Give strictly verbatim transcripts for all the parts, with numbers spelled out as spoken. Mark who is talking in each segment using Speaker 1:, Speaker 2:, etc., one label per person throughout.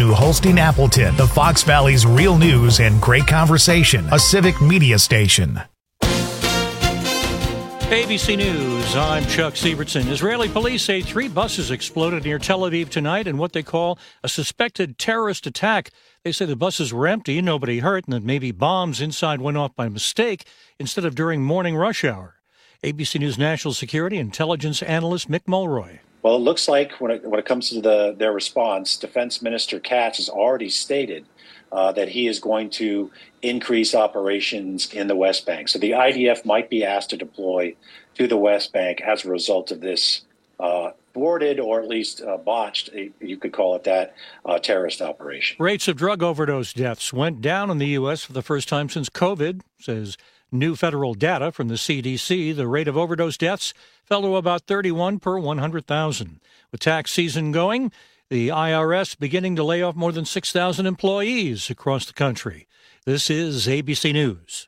Speaker 1: New Holstein Appleton, the Fox Valley's real news and great conversation, a civic media station.
Speaker 2: A B C News, I'm Chuck Sievertson. Israeli police say three buses exploded near Tel Aviv tonight in what they call a suspected terrorist attack. They say the buses were empty, nobody hurt, and that maybe bombs inside went off by mistake instead of during morning rush hour. A B C News national security intelligence analyst Mick Mulroy.
Speaker 3: Well, it looks like when it, when it comes to the, their response, Defense Minister Katz has already stated uh, that he is going to increase operations in the West Bank. So the I D F might be asked to deploy to the West Bank as a result of this uh, thwarted or at least uh, botched, you could call it that, uh, terrorist operation.
Speaker 2: Rates of drug overdose deaths went down in the U S for the first time since COVID, says new federal data from the C D C. The rate of overdose deaths fell to about thirty-one per one hundred thousand. With tax season going, the I R S beginning to lay off more than six thousand employees across the country. This is A B C News.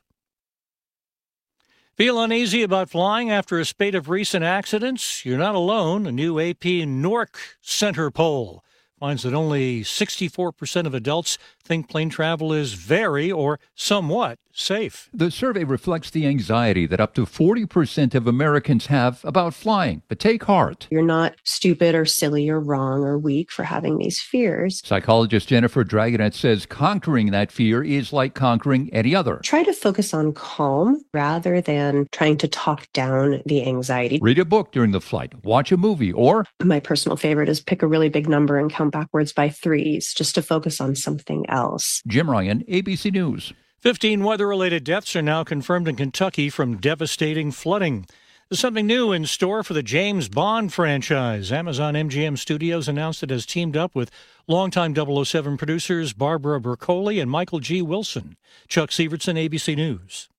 Speaker 2: Feel uneasy about flying after a spate of recent accidents? You're not alone. A new A P NORC Center poll finds that only sixty-four percent of adults think plane travel is very or somewhat safe.
Speaker 4: The survey reflects the anxiety that up to forty percent of Americans have about flying. But take heart.
Speaker 5: You're not stupid or silly or wrong or weak for having these fears.
Speaker 4: Psychologist Jennifer Dragonet says conquering that fear is like conquering any other.
Speaker 5: Try to focus on calm rather than trying to talk down the anxiety.
Speaker 4: Read a book during the flight, watch a movie, or...
Speaker 5: My personal favorite is pick a really big number and count backwards by threes just to focus on something else.
Speaker 4: Jim Ryan, A B C News.
Speaker 2: fifteen weather-related deaths are now confirmed in Kentucky from devastating flooding. There's something new in store for the James Bond franchise. Amazon M G M Studios announced it has teamed up with longtime double oh seven producers Barbara Bercoli and Michael G. Wilson. Chuck Sievertson, A B C News.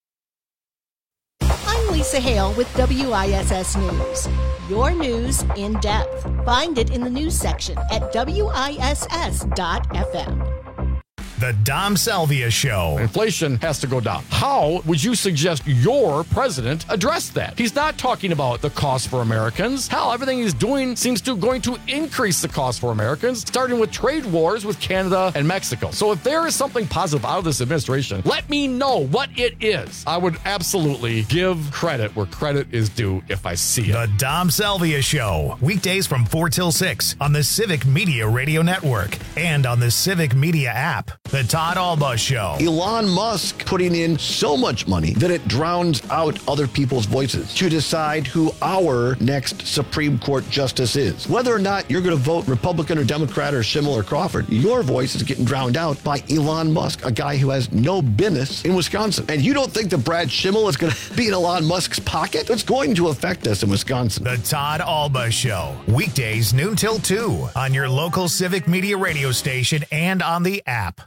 Speaker 6: I'm Lisa Hale with W I S S News. Your news in depth. Find it in the news section at W I S S dot F M.
Speaker 1: The Dom Salvia Show.
Speaker 7: Inflation has to go down. How would you suggest your president address that? He's not talking about the cost for Americans. Hell, everything he's doing seems to going to increase the cost for Americans, starting with trade wars with Canada and Mexico. So if there is something positive out of this administration, let me know what it is. I would absolutely give credit where credit is due if I see it.
Speaker 1: The Dom Salvia Show. Weekdays from four till six on the Civic Media Radio Network and on the Civic Media app. The Todd Alba Show.
Speaker 8: Elon Musk putting in so much money that it drowns out other people's voices to decide who our next Supreme Court justice is. Whether or not you're going to vote Republican or Democrat or Schimmel or Crawford, your voice is getting drowned out by Elon Musk, a guy who has no business in Wisconsin. And you don't think that Brad Schimmel is going to be in Elon Musk's pocket? It's going to affect us in Wisconsin.
Speaker 1: The Todd Alba Show. Weekdays noon till two on your local Civic Media radio station and on the app.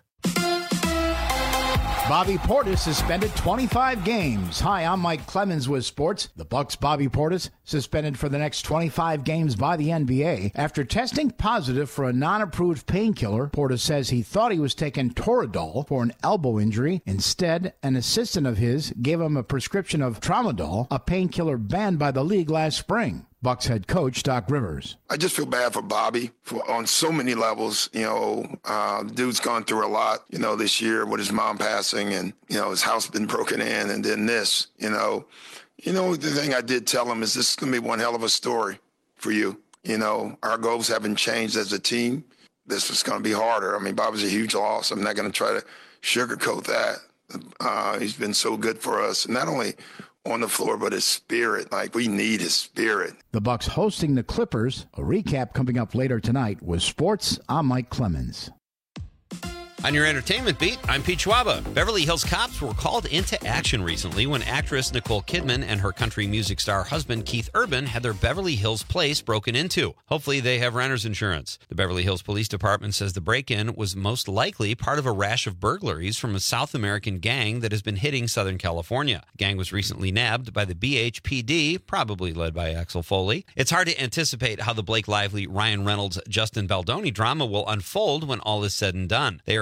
Speaker 9: Bobby Portis suspended twenty-five games. Hi, I'm Mike Clemens with sports. The Bucks' Bobby Portis suspended for the next twenty-five games by the N B A after testing positive for a non-approved painkiller. Portis says he thought he was taking Toradol for an elbow injury. Instead, an assistant of his gave him a prescription of Tramadol, a painkiller banned by the league last spring. Bucks head coach Doc Rivers.
Speaker 10: I just feel bad for Bobby for, on so many levels. You know, uh, the dude's gone through a lot, you know, this year with his mom passing and, you know, his house been broken in and then this, you know. You know, the thing I did tell him is this is going to be one hell of a story for you. You know, our goals haven't changed as a team. This is going to be harder. I mean, Bobby's a huge loss. I'm not going to try to sugarcoat that. Uh, he's been so good for us. Not only on the floor, but his spirit. Like, we need his spirit.
Speaker 9: The Bucks hosting the Clippers. A recap coming up later tonight with sports. I'm Mike Clemens.
Speaker 11: On your entertainment beat, I'm Pete Schwaba. Beverly Hills cops were called into action recently when actress Nicole Kidman and her country music star husband Keith Urban had their Beverly Hills place broken into. Hopefully they have renter's insurance. The Beverly Hills Police Department says the break-in was most likely part of a rash of burglaries from a South American gang that has been hitting Southern California. The gang was recently nabbed by the B H P D, probably led by Axel Foley. It's hard to anticipate how the Blake Lively, Ryan Reynolds, Justin Baldoni drama will unfold when all is said and done. They are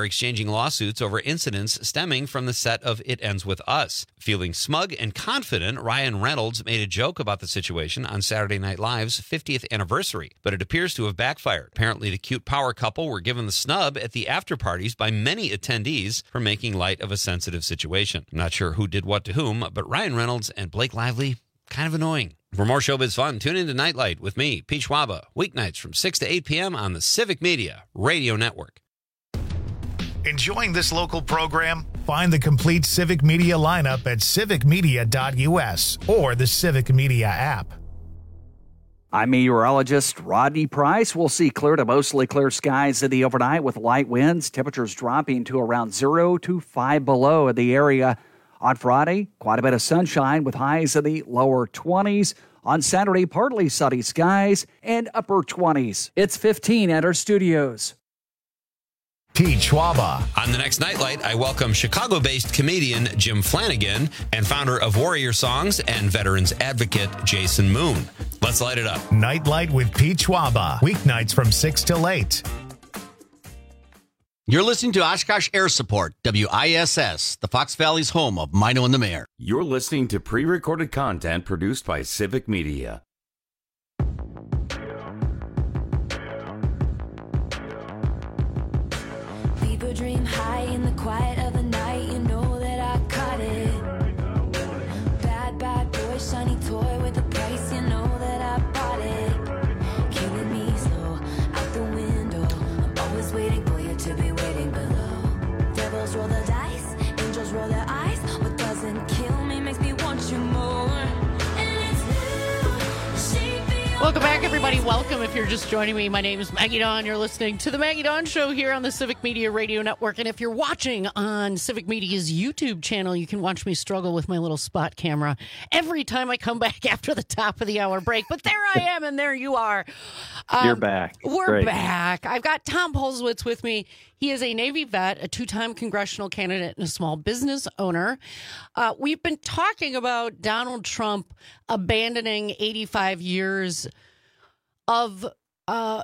Speaker 11: exchanging lawsuits over incidents stemming from the set of It Ends With Us. Feeling smug and confident, Ryan Reynolds made a joke about the situation on Saturday Night Live's fiftieth anniversary, but it appears to have backfired. Apparently, the cute power couple were given the snub at the after-parties by many attendees for making light of a sensitive situation. I'm not sure who did what to whom, but Ryan Reynolds and Blake Lively, kind of annoying. For more showbiz fun, tune into Nightlight with me, Pete Schwaba, weeknights from six to eight p.m. on the Civic Media Radio Network.
Speaker 1: Enjoying this local program? Find the complete Civic Media lineup at civic media dot u s or the Civic Media app.
Speaker 12: I'm meteorologist Rodney Price. We'll see clear to mostly clear skies in the overnight with light winds, temperatures dropping to around zero to five below in the area. On Friday, quite a bit of sunshine with highs in the lower twenties. On Saturday, partly sunny skies and upper twenties. It's fifteen at our studios.
Speaker 1: Pete Schwaba.
Speaker 11: On the next Nightlight, I welcome Chicago-based comedian Jim Flanagan and founder of Warrior Songs and veterans advocate Jason Moon. Let's light it up.
Speaker 1: Nightlight with Pete Schwaba. Weeknights from six till eight.
Speaker 13: You're listening to Oshkosh Air Support, W I S S, the Fox Valley's home of Mino and the Mayor.
Speaker 14: You're listening to pre-recorded content produced by Civic Media.
Speaker 15: Leave a dream high in the quiet of the night. You know that I caught it. Bad, bad boy, shiny toy with a price. You know that I bought it. Killing me slow out the window. I'm always waiting for you to be waiting below. Devils roll the dice, angels roll their eyes. What doesn't kill me makes me want you more. And it's new, shaping your
Speaker 16: Welcome back, everybody. Welcome. If you're just joining me, my name is Maggie Dawn. You're listening to the Maggie Dawn Show here on the Civic Media Radio Network. And if you're watching on Civic Media's YouTube channel, you can watch me struggle with my little spot camera every time I come back after the top of the hour break. But there I am, and there you are. Um,
Speaker 12: You're back.
Speaker 16: We're
Speaker 12: Great.
Speaker 16: back. I've got Tom Polzwitz with me. He is a Navy vet, a two-time congressional candidate, and a small business owner. Uh, we've been talking about Donald Trump abandoning eighty-five years of uh,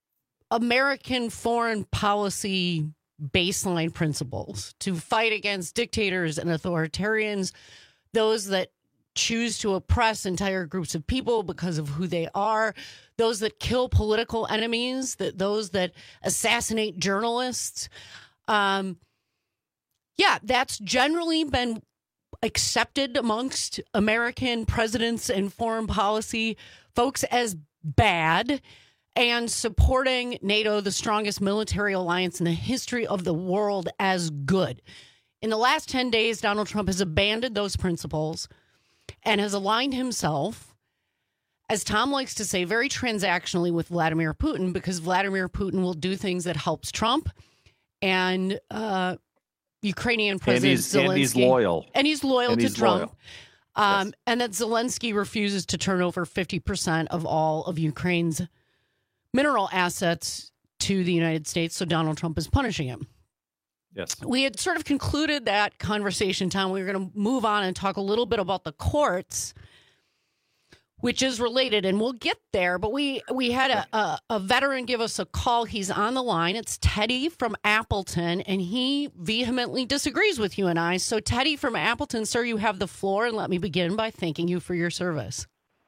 Speaker 16: American foreign policy baseline principles to fight against dictators and authoritarians, those that choose to oppress entire groups of people because of who they are, those that kill political enemies, that those that assassinate journalists. Um, yeah, that's generally been accepted amongst American presidents and foreign policy folks as bad, and supporting NATO, the strongest military alliance in the history of the world, as good. In the last ten days, Donald Trump has abandoned those principles and has aligned himself, as Tom likes to say, very transactionally with Vladimir Putin, because Vladimir Putin will do things that helps Trump and uh, Ukrainian President
Speaker 12: and he's,
Speaker 16: Zelensky.
Speaker 12: And he's loyal.
Speaker 16: And he's loyal
Speaker 12: and
Speaker 16: to
Speaker 12: he's
Speaker 16: Trump.
Speaker 12: Loyal.
Speaker 16: Um,
Speaker 12: yes.
Speaker 16: And that Zelensky refuses to turn over fifty percent of all of Ukraine's mineral assets to the United States, so Donald Trump is punishing him.
Speaker 12: Yes.
Speaker 16: We had sort of concluded that conversation, Tom. We were going to move on and talk a little bit about the courts, which is related, and we'll get there. But we we had a, a, a veteran give us a call. He's on the line. It's Teddy from Appleton, and he vehemently disagrees with you and I. So, Teddy from Appleton, sir, you have the floor, and let me begin by thanking you for your service.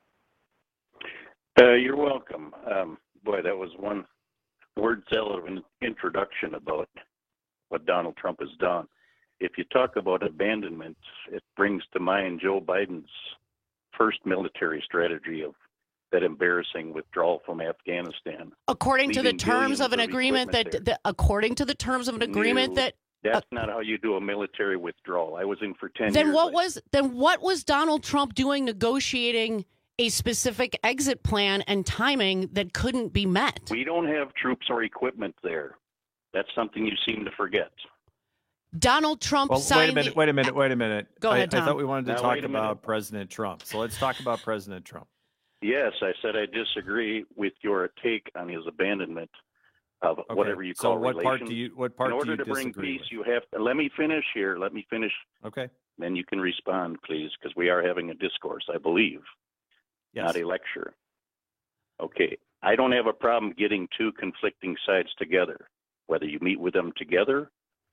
Speaker 17: Uh, you're welcome. Um, boy, that was one word salad of an introduction about what Donald Trump has done. If you talk about abandonment, it brings to mind Joe Biden's first military strategy of that embarrassing withdrawal from Afghanistan.
Speaker 16: According to the terms of an agreement that, that, according to the terms of an agreement
Speaker 17: no,
Speaker 16: that,
Speaker 17: that's
Speaker 16: uh,
Speaker 17: not how you do a military withdrawal. I was in for ten
Speaker 16: then
Speaker 17: years.
Speaker 16: what was then what was Donald Trump doing negotiating a specific exit plan and timing that couldn't be met?
Speaker 17: We don't have troops or equipment there. That's something you seem to forget.
Speaker 16: Donald Trump
Speaker 18: well,
Speaker 16: signed.
Speaker 18: Wait a minute,
Speaker 16: the...
Speaker 18: wait a minute, wait a minute.
Speaker 16: Go ahead,
Speaker 18: I,
Speaker 16: Tom.
Speaker 18: I thought we wanted to
Speaker 17: now,
Speaker 18: talk
Speaker 17: about
Speaker 18: minute. President Trump. So let's talk about President Trump.
Speaker 17: Yes, I said I disagree with your take on his abandonment of
Speaker 18: okay.
Speaker 17: whatever you call
Speaker 18: so what
Speaker 17: relations.
Speaker 18: part do you what part
Speaker 17: In order
Speaker 18: do you
Speaker 17: to bring
Speaker 18: disagree
Speaker 17: peace,
Speaker 18: with?
Speaker 17: you have to let me finish here. Let me finish.
Speaker 18: Okay.
Speaker 17: Then you can respond, please, because we are having a discourse, I believe,
Speaker 18: yes.
Speaker 17: not a lecture. Okay. I don't have a problem getting two conflicting sides together, whether you meet with them together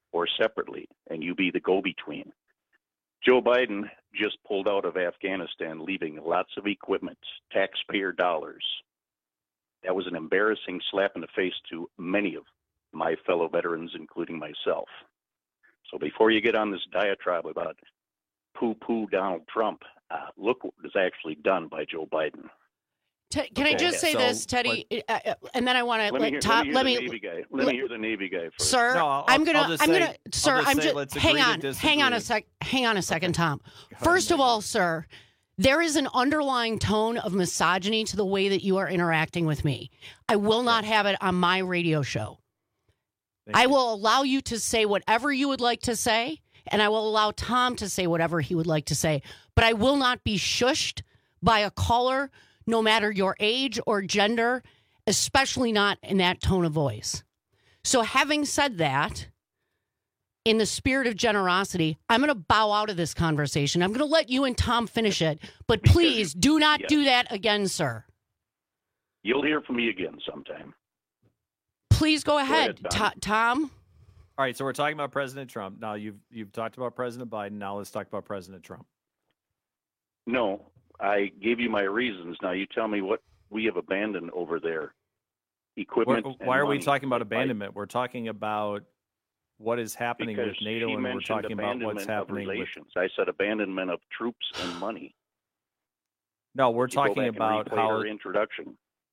Speaker 17: or separately, and you be the go-between. Joe Biden just pulled out of Afghanistan, leaving lots of equipment, taxpayer dollars. That was an embarrassing slap in the face to many of my fellow veterans, including myself. So before you get on this diatribe about poo-poo Donald Trump, uh, look what was actually done by Joe Biden.
Speaker 16: Te- can
Speaker 17: Okay,
Speaker 16: I just say
Speaker 17: so
Speaker 16: this, Teddy? Uh, uh, and then I want to
Speaker 17: Let me
Speaker 16: let
Speaker 17: hear,
Speaker 16: Tom.
Speaker 17: let
Speaker 16: Let
Speaker 17: me
Speaker 16: me,
Speaker 17: hear the Navy guy. Let me hear the Navy guy first.
Speaker 16: sir.
Speaker 18: No, I'll-
Speaker 16: I'm gonna.
Speaker 18: I'll just
Speaker 16: I'm
Speaker 18: say-
Speaker 16: gonna.
Speaker 18: I'll
Speaker 16: Sir,
Speaker 18: just
Speaker 16: I'm
Speaker 18: say
Speaker 16: just.
Speaker 18: let's
Speaker 16: Hang
Speaker 18: agree to
Speaker 16: on. Hang on a
Speaker 18: disagree.
Speaker 16: sec. Hang on a second, Tom. First of all, sir, there is an underlying tone of misogyny to the way that you are interacting with me. I will not have it on my radio show. I will allow you to say whatever you would like to say, and I will allow Tom to say whatever he would like to say. But I will not be shushed by a caller, no matter your age or gender, especially not in that tone of voice. So having said that, in the spirit of generosity, I'm going to bow out of this conversation. I'm going to let you and Tom finish it, but please do not
Speaker 17: yes.
Speaker 16: do that again, sir.
Speaker 17: You'll hear from me again sometime.
Speaker 16: Please go ahead,
Speaker 17: ahead, Tom.
Speaker 16: To- Tom.
Speaker 18: All right, so we're talking about President Trump. Now you've you've talked about President Biden. Now let's talk about President Trump.
Speaker 17: No, I gave you my reasons. Now you tell me what we have abandoned over there. Equipment.
Speaker 18: Why,
Speaker 17: and
Speaker 18: why are we
Speaker 17: money.
Speaker 18: talking about
Speaker 17: I-
Speaker 18: abandonment? We're talking about what is happening
Speaker 17: because
Speaker 18: with NATO,
Speaker 17: she
Speaker 18: and we're
Speaker 17: mentioned
Speaker 18: talking about what's
Speaker 17: abandonment of
Speaker 18: happening with.
Speaker 17: relations. I said abandonment of troops and money.
Speaker 18: No, we're
Speaker 17: You go
Speaker 18: talking
Speaker 17: back and
Speaker 18: about
Speaker 17: replay
Speaker 18: how.
Speaker 17: her introduction.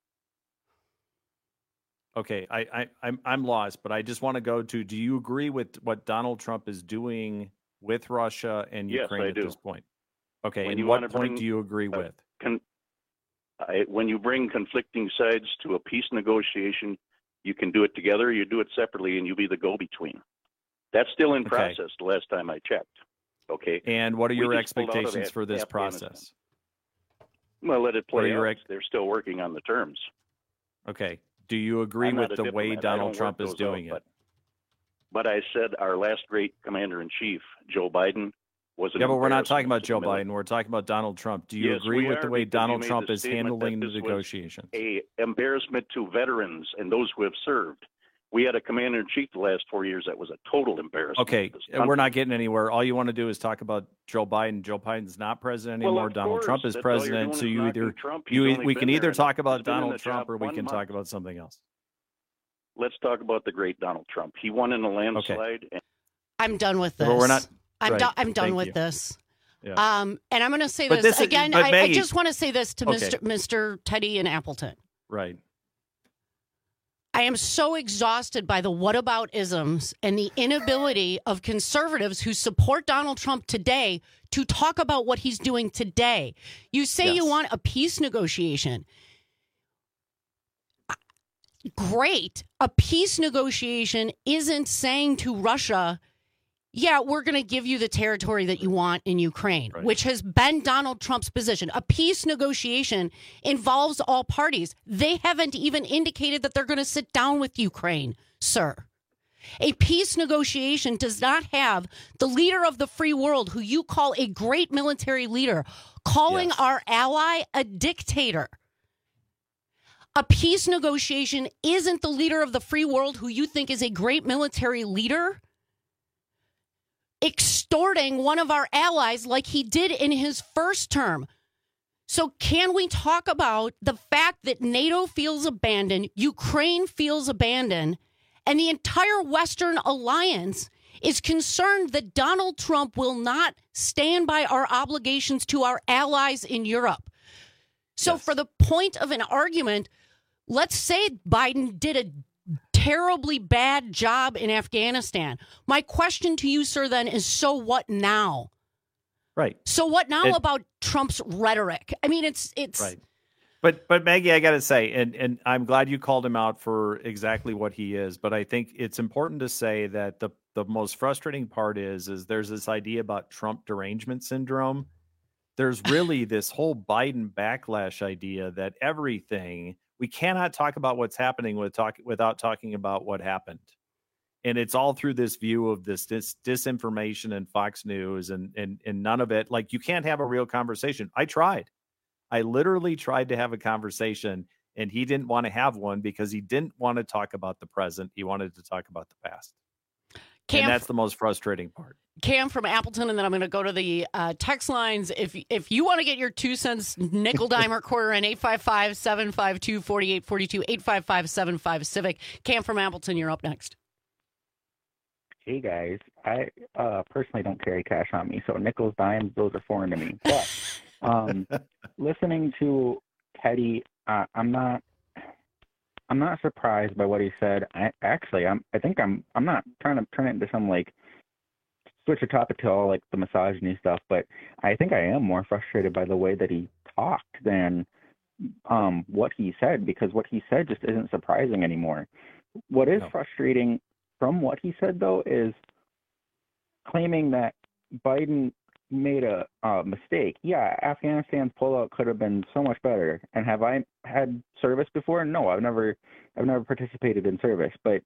Speaker 18: Okay, I, I I'm I'm lost, but I just want to go to. Do you agree with what Donald Trump is doing with Russia and
Speaker 17: Yes,
Speaker 18: Ukraine
Speaker 17: I
Speaker 18: at
Speaker 17: do.
Speaker 18: this point? Okay,
Speaker 17: When
Speaker 18: and
Speaker 17: you
Speaker 18: what
Speaker 17: wanna
Speaker 18: point
Speaker 17: bring-
Speaker 18: do you agree
Speaker 17: uh,
Speaker 18: with?
Speaker 17: Con- I, when you bring conflicting sides to a peace negotiation, you can do it together, you do it separately, and you be the go-between. That's still in
Speaker 18: Okay.
Speaker 17: process. The last time I checked. Okay.
Speaker 18: And what are
Speaker 17: We
Speaker 18: your
Speaker 17: just pulled out of
Speaker 18: expectations
Speaker 17: Af-
Speaker 18: for this
Speaker 17: Afghanistan.
Speaker 18: process?
Speaker 17: Well, let it
Speaker 18: What are
Speaker 17: play
Speaker 18: your
Speaker 17: out.
Speaker 18: ex-
Speaker 17: They're still working on the terms.
Speaker 18: Okay. Do you agree
Speaker 17: I'm not
Speaker 18: with
Speaker 17: a
Speaker 18: the way
Speaker 17: diplomat. I
Speaker 18: Donald
Speaker 17: don't work
Speaker 18: Trump is
Speaker 17: those out,
Speaker 18: doing
Speaker 17: but,
Speaker 18: it?
Speaker 17: But I said our last great commander-in-chief, Joe Biden, was an
Speaker 18: Yeah, but we're not talking
Speaker 17: embarrassment
Speaker 18: about
Speaker 17: to
Speaker 18: Joe
Speaker 17: the military.
Speaker 18: Biden. We're talking about Donald Trump. Do you
Speaker 17: Yes,
Speaker 18: agree
Speaker 17: we
Speaker 18: with
Speaker 17: are,
Speaker 18: the way
Speaker 17: because you
Speaker 18: Donald
Speaker 17: made
Speaker 18: Trump
Speaker 17: the
Speaker 18: is
Speaker 17: statement that
Speaker 18: handling the
Speaker 17: this was
Speaker 18: negotiations?
Speaker 17: A embarrassment to veterans and those who have served. We had a commander-in-chief the last four years that was a total embarrassment.
Speaker 18: Okay,
Speaker 17: to this
Speaker 18: and we're
Speaker 17: country.
Speaker 18: not getting anywhere. All you want to do is talk about Joe Biden. Joe Biden's not president
Speaker 17: Well,
Speaker 18: anymore.
Speaker 17: of
Speaker 18: Donald
Speaker 17: course.
Speaker 18: Trump is
Speaker 17: That's all you're
Speaker 18: president.
Speaker 17: doing
Speaker 18: So
Speaker 17: is
Speaker 18: you
Speaker 17: knocking
Speaker 18: either
Speaker 17: Trump. He's
Speaker 18: you
Speaker 17: only
Speaker 18: we
Speaker 17: been
Speaker 18: can either
Speaker 17: there
Speaker 18: talk
Speaker 17: and
Speaker 18: about
Speaker 17: he's been in
Speaker 18: Donald
Speaker 17: the
Speaker 18: Trump
Speaker 17: job
Speaker 18: or we
Speaker 17: one
Speaker 18: can
Speaker 17: month.
Speaker 18: talk about something else.
Speaker 17: Let's talk about the great Donald Trump. He won in a landslide. And
Speaker 16: I'm done with this.
Speaker 18: But we're not-
Speaker 16: I'm
Speaker 18: right.
Speaker 16: done. I'm done
Speaker 18: Thank
Speaker 16: with
Speaker 18: you.
Speaker 16: this.
Speaker 18: Yeah.
Speaker 16: Um, and I'm going to say
Speaker 18: But
Speaker 16: this,
Speaker 18: this is-
Speaker 16: again.
Speaker 18: but
Speaker 16: I, I
Speaker 18: Maggie-
Speaker 16: just want to say this to
Speaker 18: Okay.
Speaker 16: Mister Mister Teddy in Appleton.
Speaker 18: Right.
Speaker 16: I am so exhausted by the whataboutisms and the inability of conservatives who support Donald Trump today to talk about what he's doing today. You say you
Speaker 19: Yes.
Speaker 16: want a peace negotiation. Great. A peace negotiation isn't saying to Russia, yeah, we're going to give you the territory that you want in Ukraine, which has been Donald Trump's position. A peace negotiation involves all parties. They haven't even indicated that they're going to sit down with Ukraine, sir. A peace negotiation does not have the leader of the free world, who you call a great military leader, calling our ally a dictator. A peace negotiation isn't the leader of the free world, who you think is a great military leader, extorting one of our allies like he did in his first term. So can we talk about the fact that NATO feels abandoned, Ukraine feels abandoned, and the entire Western alliance is concerned that Donald Trump will not stand by our obligations to our allies in Europe? So for the point of an argument, let's say Biden did a terribly bad job in Afghanistan. My question to you, sir, then is, so what now?
Speaker 18: Right.
Speaker 16: So what now
Speaker 18: It-
Speaker 16: about Trump's rhetoric? I mean, it's it's
Speaker 18: Right. But but Maggie, I got to say, and and I'm glad you called him out for exactly what he is. But I think it's important to say that the the most frustrating part is is there's this idea about Trump derangement syndrome. There's really this whole Biden backlash idea that everything we cannot talk about what's happening with talk without talking about what happened. And it's all through this view of this, this disinformation and Fox News and, and and none of it. Like, you can't have a real conversation. I tried. I literally tried to have a conversation, and he didn't want to have one because he didn't want to talk about the present. He wanted to talk about the past.
Speaker 16: Cam,
Speaker 18: and that's the most frustrating part.
Speaker 16: Cam from Appleton, and then I'm going to go to the uh, text lines. If if you want to get your two cents nickel, dime, or quarter in, eight five five, seven five two, four eight four two, eight five five, seven five, Civic. Cam from Appleton, you're up next.
Speaker 19: Hey, guys. I uh, personally don't carry cash on me, so nickels, dimes, those are foreign to me. But um, listening to Teddy, uh, I'm not I'm not surprised by what he said. I, actually, I'm, I think I'm I'm not trying to turn it into some, like, switch the topic to all like the misogyny stuff, but I think I am more frustrated by the way that he talked than um, what he said, because what he said just isn't surprising anymore. What is no. frustrating from what he said, though, is claiming that Biden made a uh, mistake. Yeah, Afghanistan's pullout could have been so much better. And have I had service before? No, I've never, I've never participated in service, but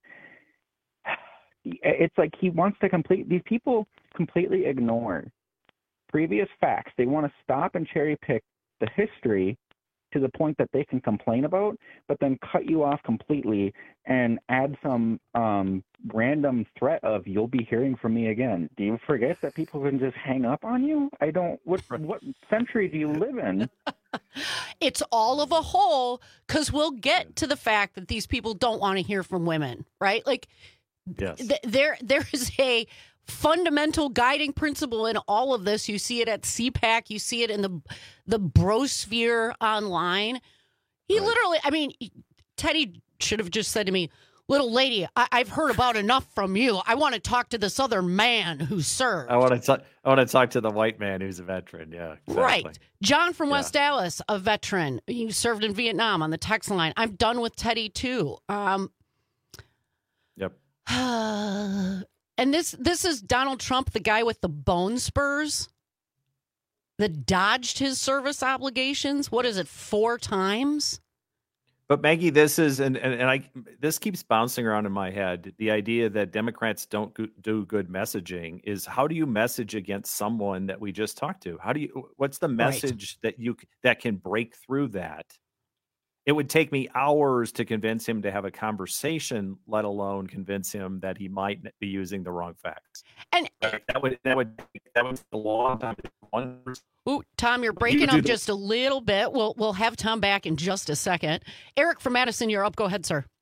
Speaker 19: it's like he wants to complete, these people completely ignore previous facts. They want to stop and cherry pick the history to the point that they can complain about, but then cut you off completely and add some um, random threat of you'll be hearing from me again. Do you forget that people can just hang up on you? I don't, what, what century do you live in?
Speaker 16: It's all of a whole, because we'll get to the fact that these people don't want to hear from women, right? Like, Yes. Th- there, there is a fundamental guiding principle in all of this. You see it at C PAC. You see it in the the brosphere online. He right. literally, I mean, Teddy should have just said to me, "Little lady, I- I've heard about enough from you. I want to talk to this other man who served.
Speaker 18: I want to talk. I want to talk to the white man who's a veteran." Yeah, exactly.
Speaker 16: Right. John from
Speaker 18: yeah.
Speaker 16: West Dallas, a veteran. He served in Vietnam on the text line. I'm done with Teddy too. Um,
Speaker 18: yep.
Speaker 16: and this this is Donald Trump, the guy with the bone spurs that dodged his service obligations. What is it, four times?
Speaker 18: But Maggie, this is and, and and I this keeps bouncing around in my head. The idea that Democrats don't go, do good messaging is, how do you message against someone that we just talked to? How do you? What's the message right. that you that can break through that? It would take me hours to convince him to have a conversation, let alone convince him that he might be using the wrong facts.
Speaker 16: And
Speaker 18: that would that would that would take a long time.
Speaker 16: Ooh, Tom, you're breaking up just a little bit. We'll we'll have Tom back in just a second. Eric from Madison, you're up. Go ahead, sir.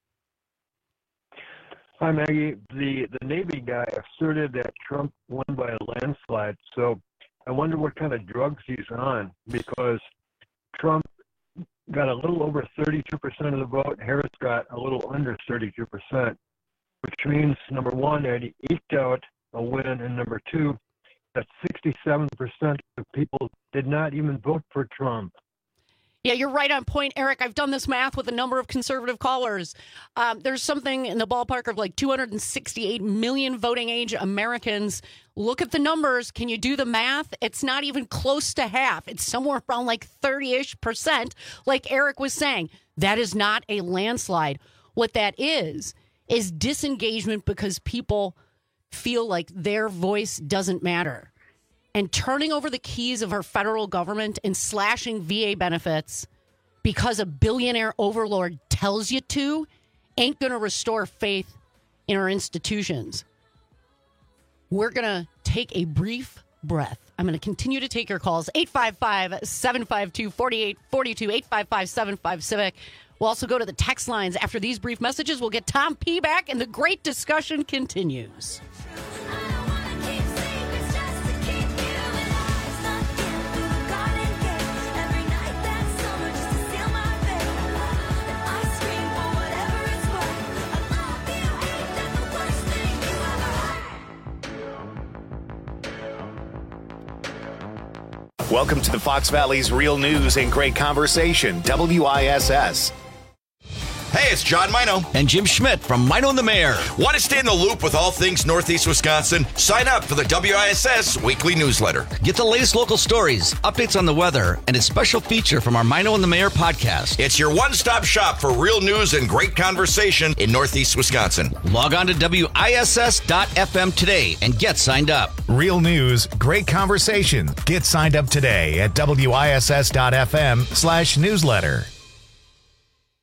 Speaker 20: Hi, Maggie. The the Navy guy asserted that Trump won by a landslide. So I wonder what kind of drugs he's on, because Trump got a little over thirty-two percent of the vote. Harris got a little under thirty-two percent, which means, number one, that he eked out a win, and number two, that sixty-seven percent of people did not even vote for Trump.
Speaker 16: Yeah, you're right on point, Eric. I've done this math with a number of conservative callers. Um, there's something in the ballpark of like two hundred sixty-eight million voting age Americans. Look at the numbers. Can you do the math? It's not even close to half. It's somewhere around like thirty-ish percent, like Eric was saying. That is not a landslide. What that is, is disengagement because people feel like their voice doesn't matter. And turning over the keys of our federal government and slashing V A benefits because a billionaire overlord tells you to ain't going to restore faith in our institutions. We're going to take a brief breath. I'm going to continue to take your calls. eight five five, seven five two, four eight four two, eight five five, seven five, Civic. We'll also go to the text lines. After these brief messages, we'll get Tom P. back, and the great discussion continues.
Speaker 1: Welcome to the Fox Valley's Real News and Great Conversation, W I S S.
Speaker 21: Hey, it's John Mino and Jim Schmidt from Mino and the Mayor. Want to stay in the loop with all things Northeast Wisconsin? Sign up for the W I S S weekly newsletter.
Speaker 13: Get the latest local stories, updates on the weather, and a special feature from our Mino and the Mayor podcast.
Speaker 21: It's your one-stop shop for real news and great conversation in Northeast Wisconsin.
Speaker 13: Log on to W I S S dot F M today and get signed up.
Speaker 1: Real news, great conversation. Get signed up today at W I S S dot F M slash newsletter.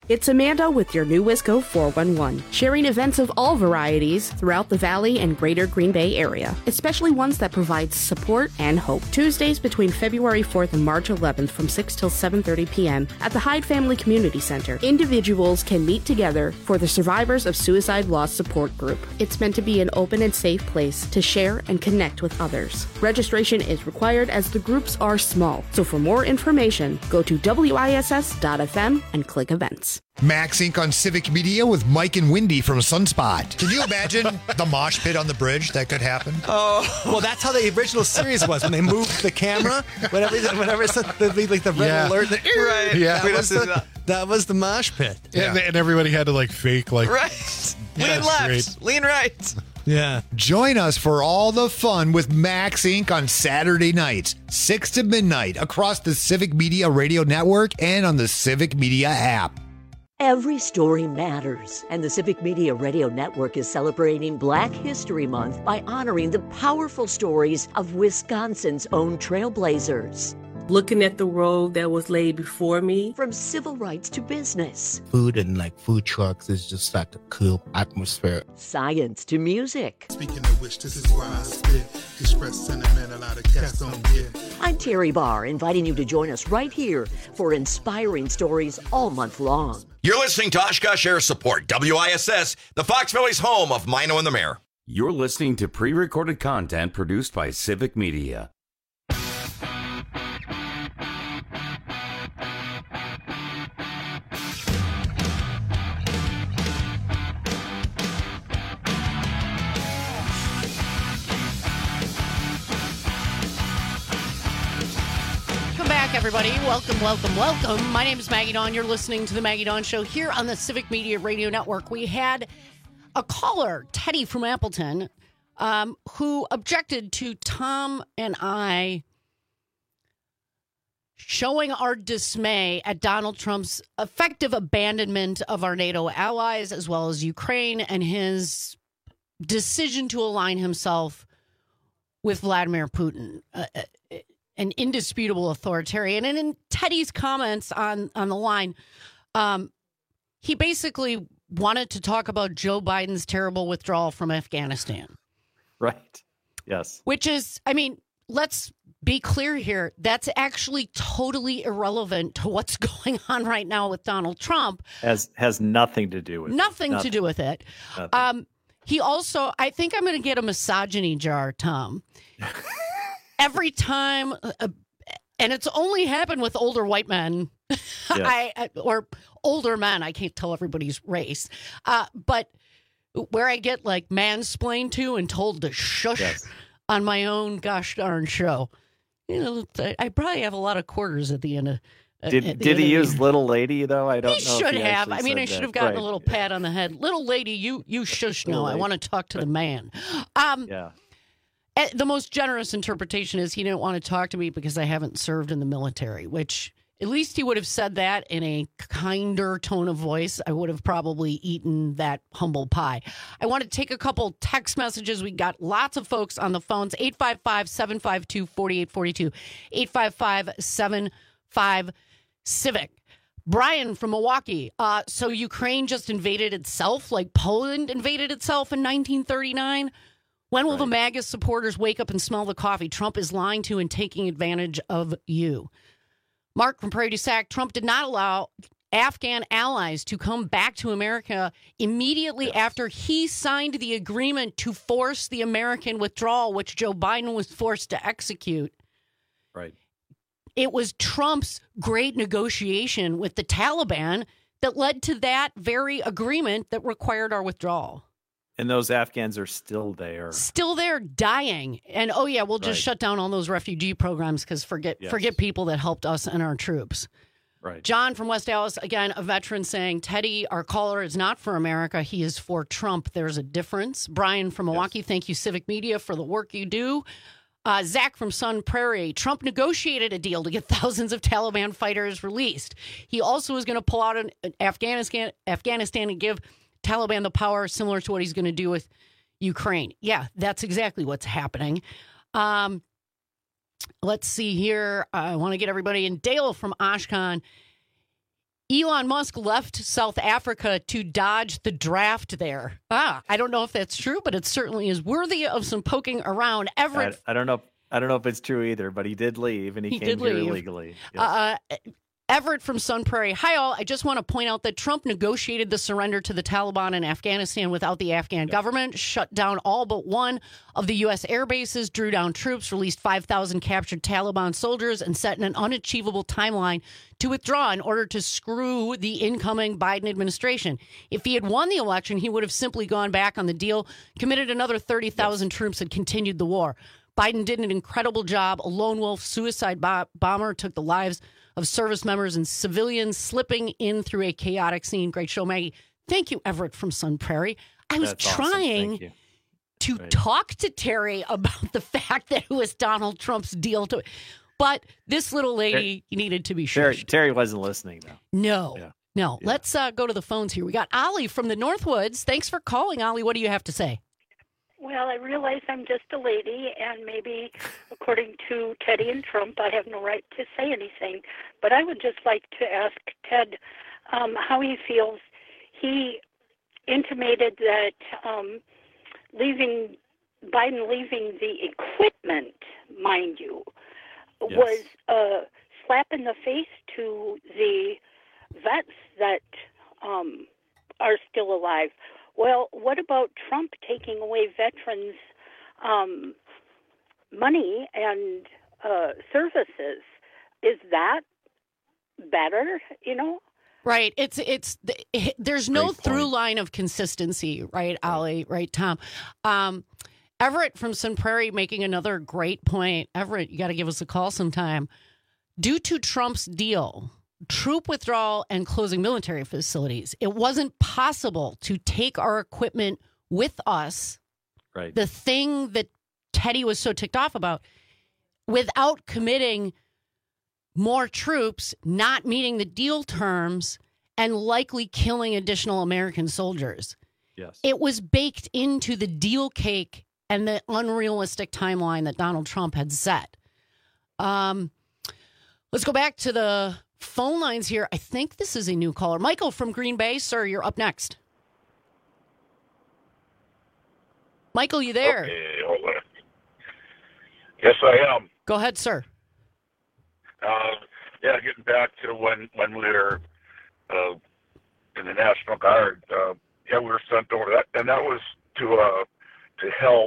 Speaker 3: It's Amanda with your new Wisco four one one, sharing events of all varieties throughout the Valley and greater Green Bay area, especially ones that provide support and hope. Tuesdays between February fourth and March eleventh from six till seven thirty p.m. at the Hyde Family Community Center. Individuals can meet together for the Survivors of Suicide Loss Support Group. It's meant to be an open and safe place to share and connect with others. Registration is required as the groups are small, so for more information, go to W I S S dot F M and click events.
Speaker 22: Max Incorporated on Civic Media with Mike and Wendy from Sunspot. Can you imagine the mosh pit on the bridge that could happen?
Speaker 23: Oh, well, that's how the original series was when they moved the camera. Whenever, whenever it's the, the, like the red
Speaker 22: Yeah.
Speaker 23: alert, the,
Speaker 24: Right.
Speaker 23: Yeah,
Speaker 24: We
Speaker 23: that was,
Speaker 24: don't do
Speaker 23: the,
Speaker 24: that.
Speaker 23: that was the mosh pit.
Speaker 24: And, and everybody had to like fake like Right. Lean
Speaker 22: That's
Speaker 24: left,
Speaker 22: great.
Speaker 24: lean right.
Speaker 23: Yeah.
Speaker 22: Join us for all the fun with Max Incorporated on Saturday nights, six to midnight, across the Civic Media Radio Network and on the Civic Media app.
Speaker 25: Every story matters, and the Civic Media Radio Network is celebrating Black History Month by honoring the powerful stories of Wisconsin's own trailblazers.
Speaker 26: Looking at the road that was laid before me.
Speaker 25: From civil rights to business,
Speaker 27: Food and like food trucks is just like a cool atmosphere.
Speaker 25: science to music.
Speaker 28: Speaking of which, this is why I spit. Express sentiment a lot of cats don't get.
Speaker 25: I'm Terry Barr, inviting you to join us right here for inspiring stories all month long.
Speaker 21: You're listening to Oshkosh Air Support, W I S S, the Fox Valley's home of Mino and the Mayor.
Speaker 14: You're listening to pre-recorded content produced by Civic Media.
Speaker 16: Everybody, welcome, welcome, welcome. My name is Maggie Dawn. You're listening to the Maggie Dawn Show here on the Civic Media Radio Network. We had a caller, Teddy from Appleton, um, who objected to Tom and I showing our dismay at Donald Trump's effective abandonment of our NATO allies, as well as Ukraine, and his decision to align himself with Vladimir Putin. Uh, an indisputable authoritarian. And in Teddy's comments on, on the line, um, he basically wanted to talk about Joe Biden's terrible withdrawal from Afghanistan.
Speaker 18: Right. Yes.
Speaker 16: Which is, I mean, let's be clear here. That's actually totally irrelevant to what's going on right now with Donald Trump.
Speaker 18: Has has nothing to do with
Speaker 16: Nothing,
Speaker 18: it.
Speaker 16: to do with it.
Speaker 18: Nothing.
Speaker 16: Um, he also, I think I'm going to get a misogyny jar, Tom. Every time, uh, and it's only happened with older white men, I, I or older men. I can't tell everybody's race, uh, but where I get like mansplained to and told to shush
Speaker 18: Yes.
Speaker 16: on my own gosh darn show. You know, I, I probably have a lot of quarters at the end of. uh,
Speaker 18: Did
Speaker 16: at the
Speaker 18: did
Speaker 16: end
Speaker 18: he
Speaker 16: of the
Speaker 18: use
Speaker 16: year.
Speaker 18: little lady though? I don't
Speaker 16: He
Speaker 18: know. if
Speaker 16: should
Speaker 18: he
Speaker 16: have.
Speaker 18: actually
Speaker 16: I mean,
Speaker 18: said
Speaker 16: I should
Speaker 18: that.
Speaker 16: have gotten
Speaker 18: Right.
Speaker 16: a little pat on the head. Little lady, you you shush now. I
Speaker 18: lady.
Speaker 16: want to talk to the man. Um,
Speaker 18: Yeah.
Speaker 16: eh, The most generous interpretation is he didn't want to talk to me because I haven't served in the military, which at least he would have said that in a kinder tone of voice. I would have probably eaten that humble pie. I want to take a couple text messages. We got lots of folks on the phones. eight five five, seven five two, four eight four two. eight five five, seven five Civic. Brian from Milwaukee. Uh, so Ukraine just invaded itself like Poland invaded itself in nineteen thirty-nine? When will the MAGA supporters wake up and smell the coffee? Trump is lying to and taking advantage of you. Mark from Prairie du Sac. Trump did not allow Afghan allies to come back to America immediately after he signed the agreement to force the American withdrawal, which Joe Biden was forced to execute.
Speaker 18: Right.
Speaker 16: It was Trump's great negotiation with the Taliban that led to that very agreement that required our withdrawal.
Speaker 18: And those Afghans are still there.
Speaker 16: Still there, dying. And oh yeah, we'll just
Speaker 18: Right.
Speaker 16: shut down all those refugee programs because forget
Speaker 18: Yes.
Speaker 16: forget people that helped us and our troops.
Speaker 18: Right.
Speaker 16: John from West Dallas, again, a veteran saying, Teddy, our caller, is not for America. He is for Trump. There's a difference. Brian from Milwaukee, thank you, Civic Media, for the work you do. Uh, Zach from Sun Prairie, Trump negotiated a deal to get thousands of Taliban fighters released. He also is going to pull out an, an Afghanistan, Afghanistan and give Taliban the power similar to what he's going to do with Ukraine. Yeah, that's exactly what's happening. Um, let's see here. I want to get everybody in. Dale from Oshkosh. Elon Musk left South Africa to dodge the draft there. Ah, I don't know if that's true, but it certainly is worthy of some poking around. Everett,
Speaker 18: I, I don't know. I don't know if it's true either, but he did leave, and he,
Speaker 16: He
Speaker 18: came
Speaker 16: did
Speaker 18: here
Speaker 16: leave.
Speaker 18: illegally. Yes.
Speaker 16: Uh, Everett from Sun Prairie. Hi, all. I just want to point out that Trump negotiated the surrender to the Taliban in Afghanistan without the Afghan government, shut down all but one of the U S air bases, drew down troops, released five thousand captured Taliban soldiers, and set an unachievable timeline to withdraw in order to screw the incoming Biden administration. If he had won the election, he would have simply gone back on the deal, committed another thirty thousand yes. troops, and continued the war. Biden did an incredible job. A lone wolf suicide bo- bomber took the lives of service members and civilians, slipping in through a chaotic scene. Great show, Maggie. Thank you, Everett from Sun Prairie. I was
Speaker 18: That's awesome.
Speaker 16: trying
Speaker 18: Thank you.
Speaker 16: to
Speaker 18: Right.
Speaker 16: talk to Terry about the fact that it was Donald Trump's deal to, but this little lady needed to be
Speaker 18: Terry,
Speaker 16: shushed.
Speaker 18: Terry wasn't listening, though.
Speaker 16: No,
Speaker 18: Yeah.
Speaker 16: no. Let's uh, go to the phones here. We got Ollie from the Northwoods. Thanks for calling, Ollie. What do you have to say?
Speaker 2: Well, I realize I'm just a lady, and maybe, according to Teddy and Trump, I have no right to say anything. But I would just like to ask Ted um, how he feels. He intimated that um, leaving Biden leaving the equipment, mind you,
Speaker 4: Yes.
Speaker 2: was a slap in the face to the vets that um, are still alive. Well, what about Trump taking away veterans' um, money and uh, services? Is that better? You know?
Speaker 16: Right. It's it's there's no through line of consistency, right, Ollie? Right, Tom. Um, Everett from Sun Prairie making another great point. Everett, you got to give us a call sometime. Due to Trump's deal, troop withdrawal and closing military facilities, it wasn't possible to take our equipment with us.
Speaker 18: Right.
Speaker 16: The thing that Teddy was so ticked off about, without committing more troops, not meeting the deal terms, and likely killing additional American soldiers.
Speaker 18: Yes.
Speaker 16: It was baked into the deal cake and the unrealistic timeline that Donald Trump had set. Um, let's go back to the phone lines here. I think this is a new caller. Michael from Green Bay, sir, you're up next. Michael, you there?
Speaker 5: Okay, hold on. Yes, I am.
Speaker 16: Go ahead, sir.
Speaker 5: Uh, yeah, getting back to when when we were uh, in the National Guard. Uh, yeah, we were sent over that, and that was to uh, to help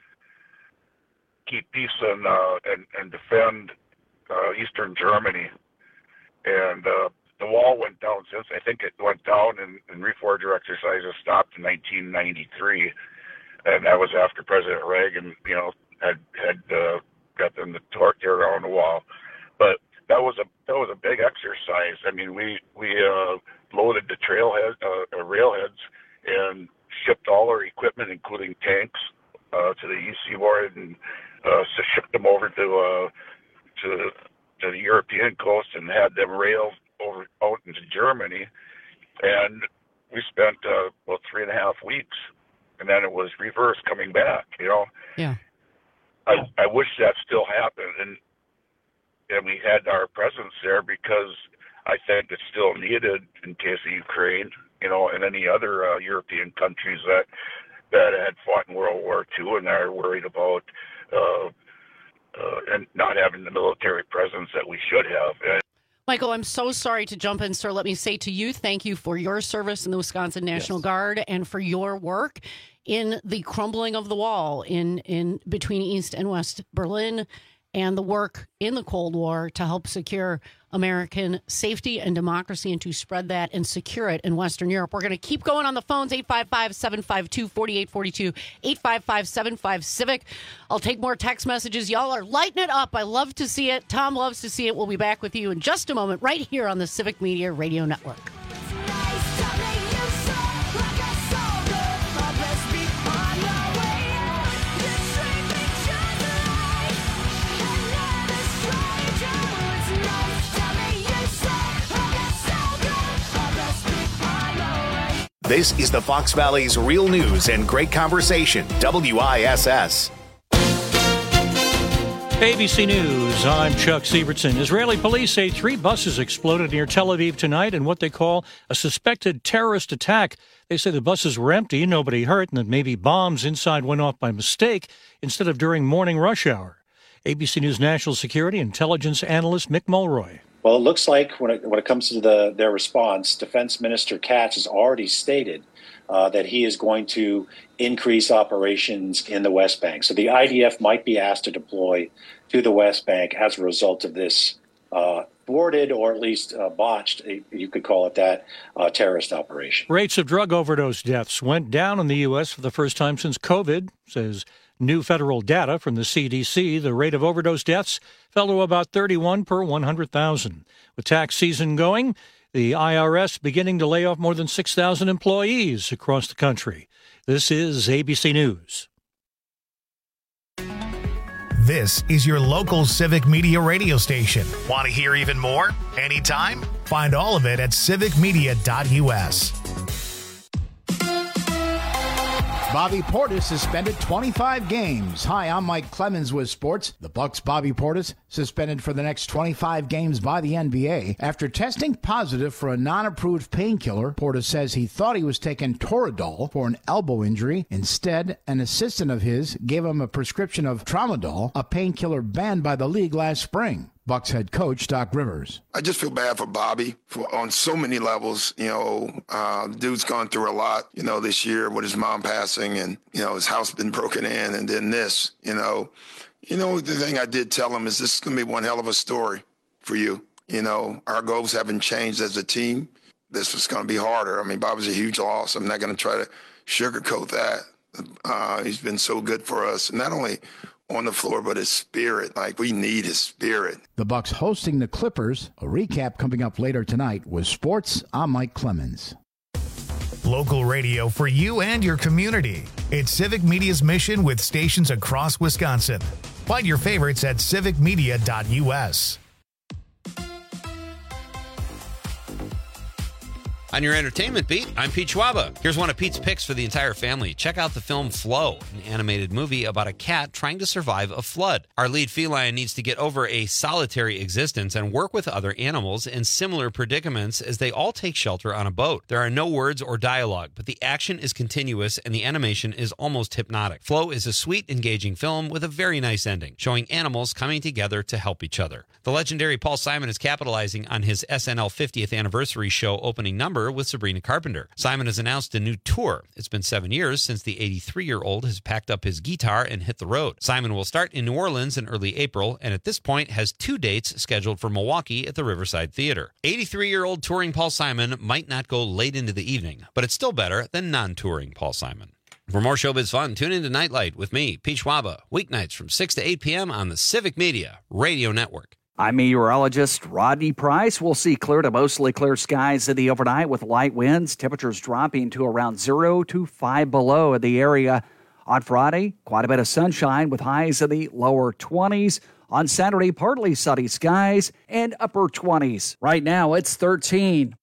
Speaker 5: keep peace and uh, and and defend uh, Eastern Germany. And uh, the wall went down since. I think it went down, and, and reforger exercises stopped in nineteen ninety-three, and that was after President Reagan, you know, had had uh, got them to tear tear down the wall. But that was a that was a big exercise. I mean, we we uh, loaded the trailhead uh, railheads and shipped all our equipment, including tanks, uh, to the east seaboard, and uh, shipped them over to uh, to to the European coast and had them railed over out into Germany. And we spent uh, about three and a half weeks, and then it was reverse coming back. You know.
Speaker 16: Yeah.
Speaker 5: I I wish that still happened, and and we had our presence there because I think it's still needed in case of Ukraine, you know, and any other uh, European countries that that had fought in World War Two and are worried about uh, uh, and not having the military presence that we should have. And
Speaker 16: Michael, I'm so sorry to jump in, sir. Let me say to you, thank you for your service in the Wisconsin National yes. Guard and for your work in the crumbling of the wall in, in between East and West Berlin, and the work in the Cold War to help secure American safety and democracy and to spread that and secure it in Western Europe. We're going to keep going on the phones, eight five five, seven five two, four eight four two, eight five five, seven five, CIVIC. I'll take more text messages. Y'all are lighting it up. I love to see it. Tom loves to see it. We'll be back with you in just a moment right here on the Civic Media Radio Network.
Speaker 1: This is the Fox Valley's Real News and Great Conversation, W I S S.
Speaker 4: A B C News, I'm Chuck Sievertson. Israeli police say three buses exploded near Tel Aviv tonight in what they call a suspected terrorist attack. They say the buses were empty, nobody hurt, and that maybe bombs inside went off by mistake instead of during morning rush hour. A B C News national security intelligence analyst Mick Mulroy.
Speaker 6: Well, it looks like when it, when it comes to the, their response, Defense Minister Katz has already stated uh, that he is going to increase operations in the West Bank. So the I D F might be asked to deploy to the West Bank as a result of this uh, thwarted or at least uh, botched, you could call it that, uh, terrorist operation.
Speaker 4: Rates of drug overdose deaths went down in the U S for the first time since COVID, says new federal data from the C D C. The rate of overdose deaths fell to about thirty-one per one hundred thousand. With tax season going, the I R S beginning to lay off more than six thousand employees across the country. This is A B C News.
Speaker 1: This is your local Civic Media radio station. Want to hear even more? Anytime? Find all of it at civic media dot U S.
Speaker 7: Bobby Portis suspended twenty-five games. Hi, I'm Mike Clemens with sports. The Bucks' Bobby Portis suspended for the next twenty-five games by the N B A after testing positive for a non-approved painkiller. Portis says he thought he was taking Toradol for an elbow injury. Instead, an assistant of his gave him a prescription of Tramadol, a painkiller banned by the league last spring. Bucks head coach Doc Rivers.
Speaker 8: I just feel bad for Bobby for, on so many levels. You know, uh, the dude's gone through a lot, you know, this year with his mom passing and, you know, his house been broken in and then this, you know. You know, the thing I did tell him is this is going to be one hell of a story for you. You know, our goals haven't changed as a team. This was going to be harder. I mean, Bobby's a huge loss. I'm not going to try to sugarcoat that. Uh, he's been so good for us. And not only on the floor, but his spirit. Like, we need his spirit.
Speaker 7: The Bucks hosting the Clippers. A recap coming up later tonight with sports. I'm Mike Clemens.
Speaker 1: Local radio for you and your community. It's Civic Media's mission with stations across Wisconsin. Find your favorites at civic media dot U S.
Speaker 9: On your entertainment beat, I'm Pete Schwaba. Here's one of Pete's picks for the entire family. Check out the film Flow, an animated movie about a cat trying to survive a flood. Our lead feline needs to get over a solitary existence and work with other animals in similar predicaments as they all take shelter on a boat. There are no words or dialogue, but the action is continuous and the animation is almost hypnotic. Flow is a sweet, engaging film with a very nice ending, showing animals coming together to help each other. The legendary Paul Simon is capitalizing on his S N L fiftieth anniversary show opening number with Sabrina Carpenter. Simon has announced a new tour. It's been seven years since the eighty-three-year-old has packed up his guitar and hit the road. Simon will start in New Orleans in early April, and at this point has two dates scheduled for Milwaukee at the Riverside Theater. eighty-three-year-old touring Paul Simon might not go late into the evening, but it's still better than non-touring Paul Simon. For more showbiz fun, tune into Nightlight with me, Pete Schwaba, weeknights from six to eight p.m. on the Civic Media Radio Network.
Speaker 12: I'm meteorologist Rodney Price. We'll see clear to mostly clear skies in the overnight with light winds. Temperatures dropping to around zero to five below in the area. On Friday, quite a bit of sunshine with highs in the lower twenties. On Saturday, partly sunny skies and upper twenties. Right now, it's thirteen.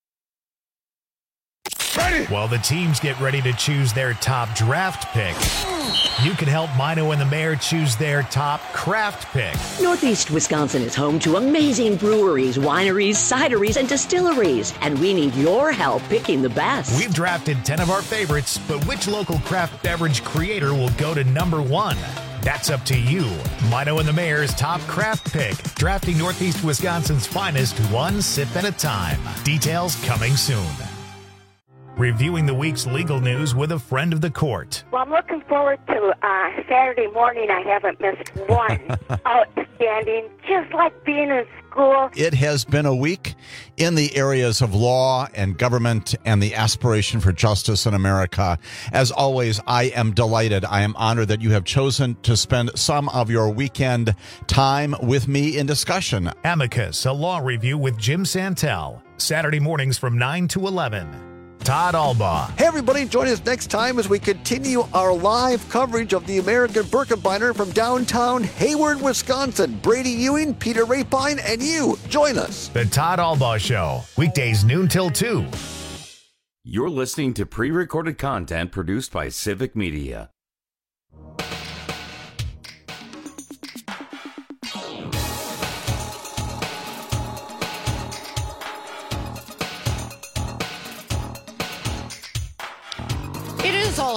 Speaker 1: Ready. While the teams get ready to choose their top draft pick, you can help Mino and the Mayor choose their top craft pick.
Speaker 25: Northeast Wisconsin is home to amazing breweries, wineries, cideries, and distilleries, and we need your help picking the best.
Speaker 1: We've drafted ten of our favorites, but which local craft beverage creator will go to number one? That's up to you. Mino and the Mayor's top craft pick, drafting Northeast Wisconsin's finest one sip at a time. Details coming soon. Reviewing the week's legal news with a friend of the court.
Speaker 2: Well, I'm looking forward to uh, Saturday morning. I haven't missed one. Outstanding, just like being in school.
Speaker 10: It has been a week in the areas of law and government and the aspiration for justice in America. As always, I am delighted. I am honored that you have chosen to spend some of your weekend time with me in discussion.
Speaker 1: Amicus, a law review with Jim Santel. Saturday mornings from nine to eleven. Todd Albaugh.
Speaker 11: Hey, everybody, join us next time as we continue our live coverage of the American Birkebeiner from downtown Hayward, Wisconsin. Brady Ewing, Peter Rapine, and you. Join us.
Speaker 1: The Todd Albaugh Show, weekdays noon till two.
Speaker 14: You're listening to pre-recorded content produced by Civic Media.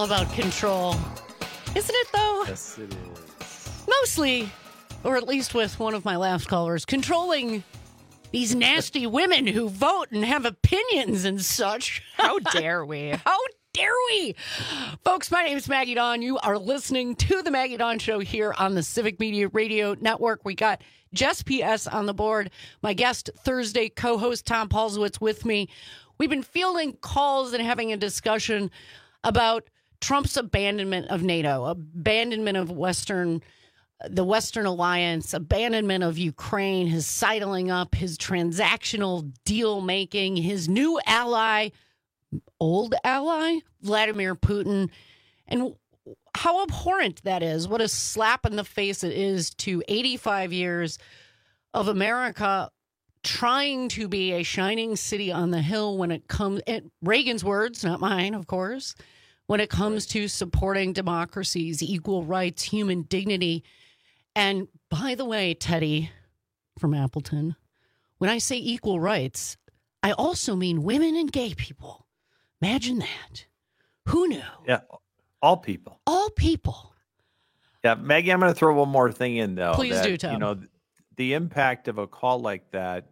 Speaker 16: about control. Isn't it, though?
Speaker 18: Yes, it is.
Speaker 16: Mostly, or at least with one of my last callers, controlling these nasty women who vote and have opinions and such.
Speaker 3: How dare we?
Speaker 16: How dare we? Folks, my name is Maggie Dawn. You are listening to the Maggie Dawn Show here on the Civic Media Radio Network. We got Jess P S on the board. My guest Thursday co-host Tom Paulsowitz with me. We've been fielding calls and having a discussion about Trump's abandonment of NATO, abandonment of Western, the Western alliance, abandonment of Ukraine, his sidling up, his transactional deal making, his new ally, old ally, Vladimir Putin, and how abhorrent that is. What a slap in the face it is to eighty-five years of America trying to be a shining city on the hill when it comes, and Reagan's words, not mine, of course, when it comes to supporting democracies, equal rights, human dignity. And by the way, Teddy from Appleton, when I say equal rights, I also mean women and gay people. Imagine that. Who knew?
Speaker 18: Yeah, all people.
Speaker 16: All people.
Speaker 18: Yeah, Maggie, I'm going to throw one more thing in, though.
Speaker 16: Please
Speaker 18: that,
Speaker 16: do, Tom.
Speaker 18: You know, the impact of a call like that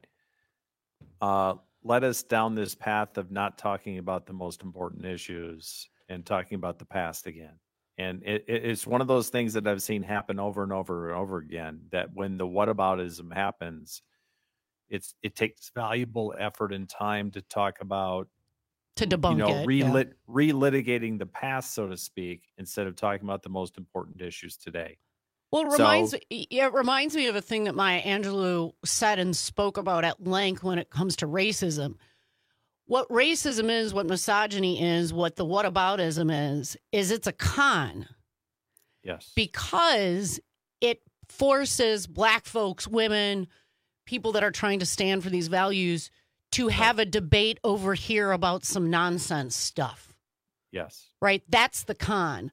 Speaker 18: uh, led us down this path of not talking about the most important issues and talking about the past again. And it, it, it's one of those things that I've seen happen over and over and over again, that when the whataboutism happens, it's it takes valuable effort and time to talk about,
Speaker 16: to debunk
Speaker 18: you know,
Speaker 16: it,
Speaker 18: relit,
Speaker 16: yeah.
Speaker 18: relitigating the past, so to speak, instead of talking about the most important issues today.
Speaker 16: Well, it
Speaker 18: So-
Speaker 16: reminds me, it reminds me of a thing that Maya Angelou said and spoke about at length when it comes to racism. What racism is, what misogyny is, what the whataboutism is, is it's a con.
Speaker 18: Yes.
Speaker 16: Because it forces black folks, women, people that are trying to stand for these values to have a debate over here about some nonsense stuff.
Speaker 18: Yes.
Speaker 16: Right? That's the con.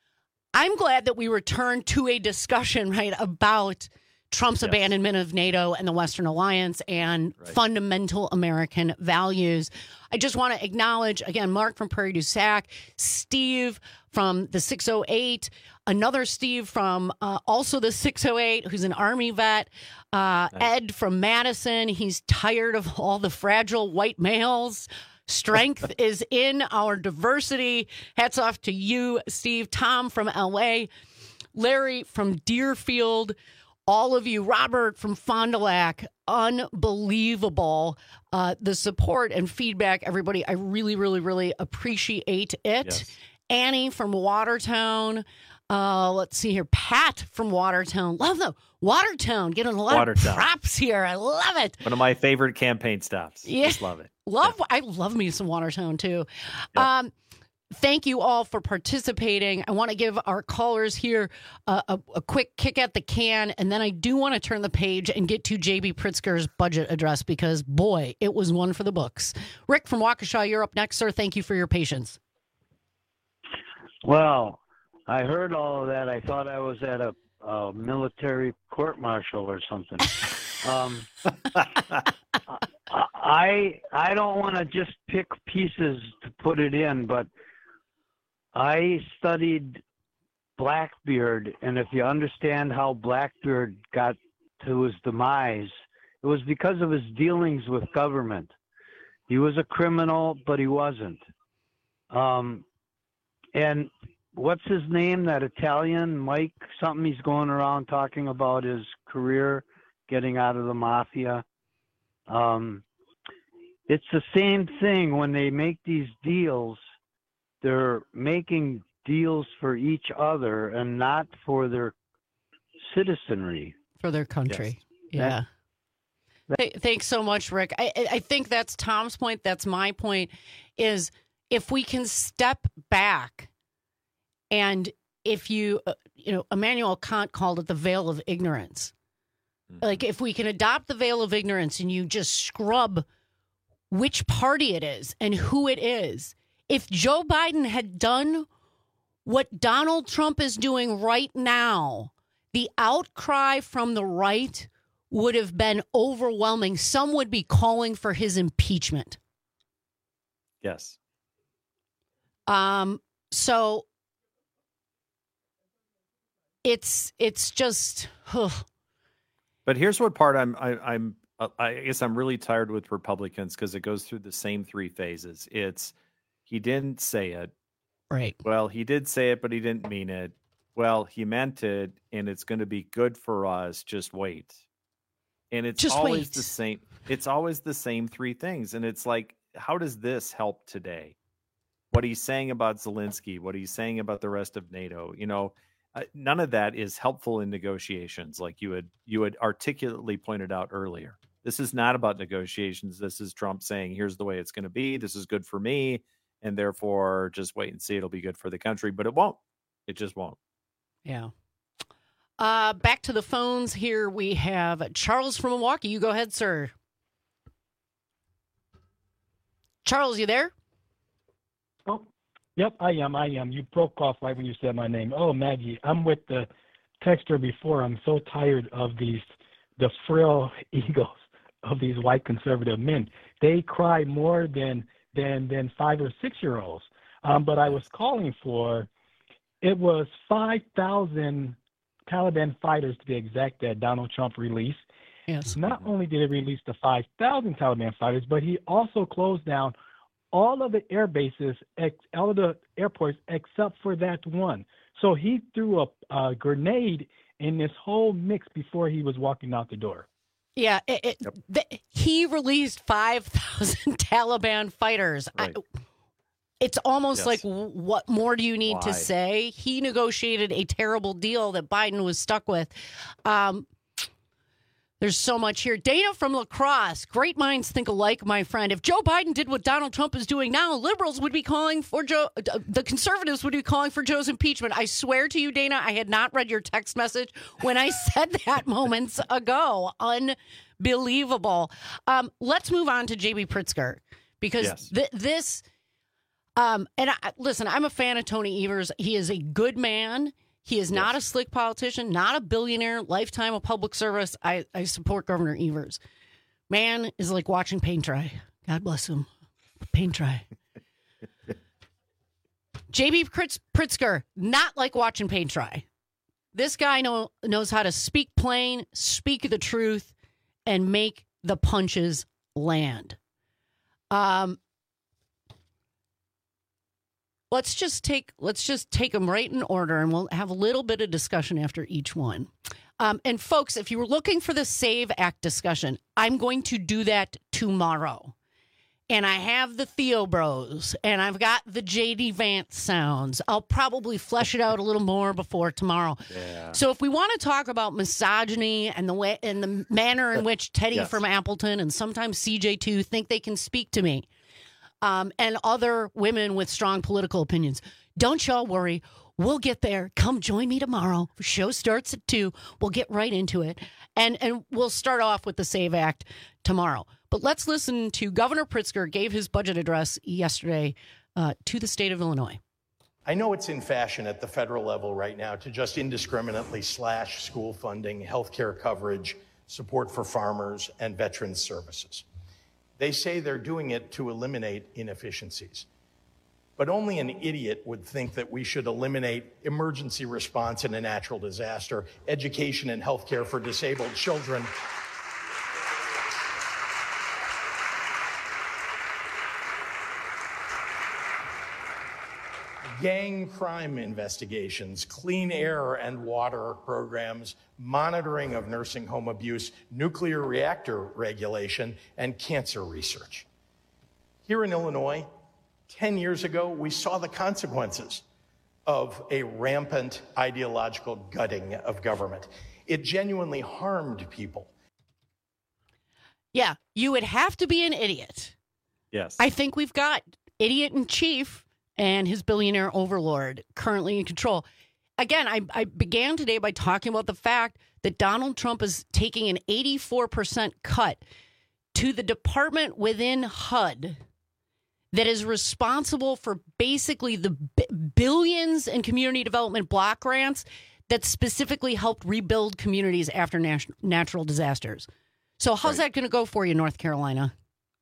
Speaker 16: I'm glad that we returned to a discussion, right, about Trump's
Speaker 13: Yes.
Speaker 16: abandonment of NATO and the Western Alliance and
Speaker 13: Right.
Speaker 16: fundamental American values. I just want to acknowledge, again, Mark from Prairie du Sac, Steve from the six oh eight, another Steve from uh, also the six oh eight, who's an Army vet, uh, Ed from Madison. He's tired of all the fragile white males. Strength is in our diversity. Hats off to you, Steve. Tom from L A, Larry from Deerfield, all of you, Robert from Fond du Lac, unbelievable. Uh, the support and feedback, everybody. I really, really, really appreciate it.
Speaker 18: Yes.
Speaker 16: Annie from Watertown. Uh, let's see here. Pat from Watertown. Love them. Watertown, getting a lot
Speaker 18: Watertown.
Speaker 16: of props here. I love it.
Speaker 18: One of my favorite campaign stops.
Speaker 16: Yeah.
Speaker 18: Just love it.
Speaker 16: Love, I love me some Watertown too. Um, thank you all for participating. I want to give our callers here a, a, a quick kick at the can, and then I do want to turn the page and get to J B Pritzker's budget address because, boy, it was one for the books. Rick from Waukesha, you're up next, sir. Thank you for your patience.
Speaker 15: Well, I heard all of that. I thought I was at a, a military court-martial or something. um, I I don't want to just pick pieces to put it in, but I studied Blackbeard, and if you understand how Blackbeard got to his demise, it was because of his dealings with government. He was a criminal, but he wasn't. Um, and what's his name, that Italian, Mike something, he's going around talking about his career, getting out of the mafia. Um, it's the same thing when they make these deals. They're making deals for each other and not for their citizenry.
Speaker 16: For their country.
Speaker 15: Yes.
Speaker 16: Yeah. Th- Thanks so much, Rick. I, I think that's Tom's point. That's my point, is if we can step back and if you, uh, you know, Immanuel Kant called it the veil of ignorance. Mm-hmm. Like if we can adopt the veil of ignorance and you just scrub which party it is and who it is. If Joe Biden had done what Donald Trump is doing right now, the outcry from the right would have been overwhelming. Some would be calling for his impeachment.
Speaker 18: Yes.
Speaker 16: Um. So it's it's just. Ugh.
Speaker 18: But here's what part I'm I, I'm I guess I'm really tired with Republicans because it goes through the same three phases. It's he didn't say it.
Speaker 16: Right.
Speaker 18: Well, he did say it, but he didn't mean it. Well, he meant it, and it's going to be good for us. Just wait. And it's
Speaker 16: Just
Speaker 18: always
Speaker 16: wait.
Speaker 18: the same. It's always the same three things. And it's like, how does this help today? What he's saying about Zelensky, what he's saying about the rest of NATO, you know, uh, none of that is helpful in negotiations, like you had you had articulately pointed out earlier. This is not about negotiations. This is Trump saying, here's the way it's going to be. This is good for me. And therefore, just wait and see. It'll be good for the country. But it won't. It just won't.
Speaker 16: Yeah. Uh, back to the phones here. We have Charles from Milwaukee. You go ahead, sir. Charles, you there?
Speaker 3: Oh, yep, I am. I am. You broke off right when you said my name. Oh, Maggie, I'm with the texter before. I'm so tired of these, the frail egos of these white conservative men. They cry more than than than five or six year olds. Um, but I was calling for, it was five thousand Taliban fighters to be exact that Donald Trump released.
Speaker 16: Yes.
Speaker 3: Not only did he release the five thousand Taliban fighters, but he also closed down all of the air bases, ex, all of the airports except for that one. So he threw a, a grenade in this whole mix before he was walking out the door.
Speaker 16: Yeah, it, it,
Speaker 3: Yep.
Speaker 16: the, he released five thousand Taliban fighters.
Speaker 18: Right.
Speaker 16: I, it's almost
Speaker 18: Yes.
Speaker 16: like, w- what more do you need to
Speaker 18: Why?
Speaker 16: say? He negotiated a terrible deal that Biden was stuck with. Um, there's so much here. Dana from La Crosse. Great minds think alike, my friend. If Joe Biden did what Donald Trump is doing now, liberals would be calling for Joe, uh, the conservatives would be calling for Joe's impeachment. I swear to you, Dana, I had not read your text message when I said that moments ago. Unbelievable. Um, let's move on to J B Pritzker because
Speaker 18: Yes.
Speaker 16: th- this, um, and I, listen, I'm a fan of Tony Evers. He is a good man. He is not a slick politician, not a billionaire, lifetime of public service. I, I support Governor Evers. Man is like watching paint dry. God bless him. Paint dry. J B Pritz, Pritzker, not like watching paint dry. This guy know, knows how to speak plain, speak the truth, and make the punches land. Um, let's just take let's just take them right in order, and we'll have a little bit of discussion after each one. Um, and folks, if you were looking for the SAVE Act discussion, I'm going to do that tomorrow. And I have the Theo Bros, and I've got the J D Vance sounds. I'll probably flesh it out a little more before tomorrow.
Speaker 18: Yeah.
Speaker 16: So if we want to talk about misogyny and the way and the manner in which Teddy
Speaker 18: Yes.
Speaker 16: from Appleton and sometimes C J too think they can speak to me, um, and other women with strong political opinions, don't y'all worry. We'll get there. Come join me tomorrow. Show starts at two. We'll get right into it. And and we'll start off with the SAVE Act tomorrow. But let's listen to Governor Pritzker gave his budget address yesterday uh, to the state of Illinois.
Speaker 13: I know it's in fashion at the federal level right now to just indiscriminately slash school funding, health care coverage, support for farmers, and veterans services. They say they're doing it to eliminate inefficiencies. But only an idiot would think that we should eliminate emergency response in a natural disaster, education and health care for disabled children, gang crime investigations, clean air and water programs, monitoring of nursing home abuse, nuclear reactor regulation, and cancer research. Here in Illinois, ten years ago, we saw the consequences of a rampant ideological gutting of government. It genuinely harmed people.
Speaker 16: Yeah, you would have to be an idiot.
Speaker 18: Yes.
Speaker 16: I think we've got idiot in chief and his billionaire overlord currently in control. Again, I, I began today by talking about the fact that Donald Trump is taking an eighty-four percent cut to the department within H U D that is responsible for basically the b- billions in community development block grants that specifically helped rebuild communities after nat- natural disasters. So how's
Speaker 18: Right.
Speaker 16: that going to go for you, North Carolina?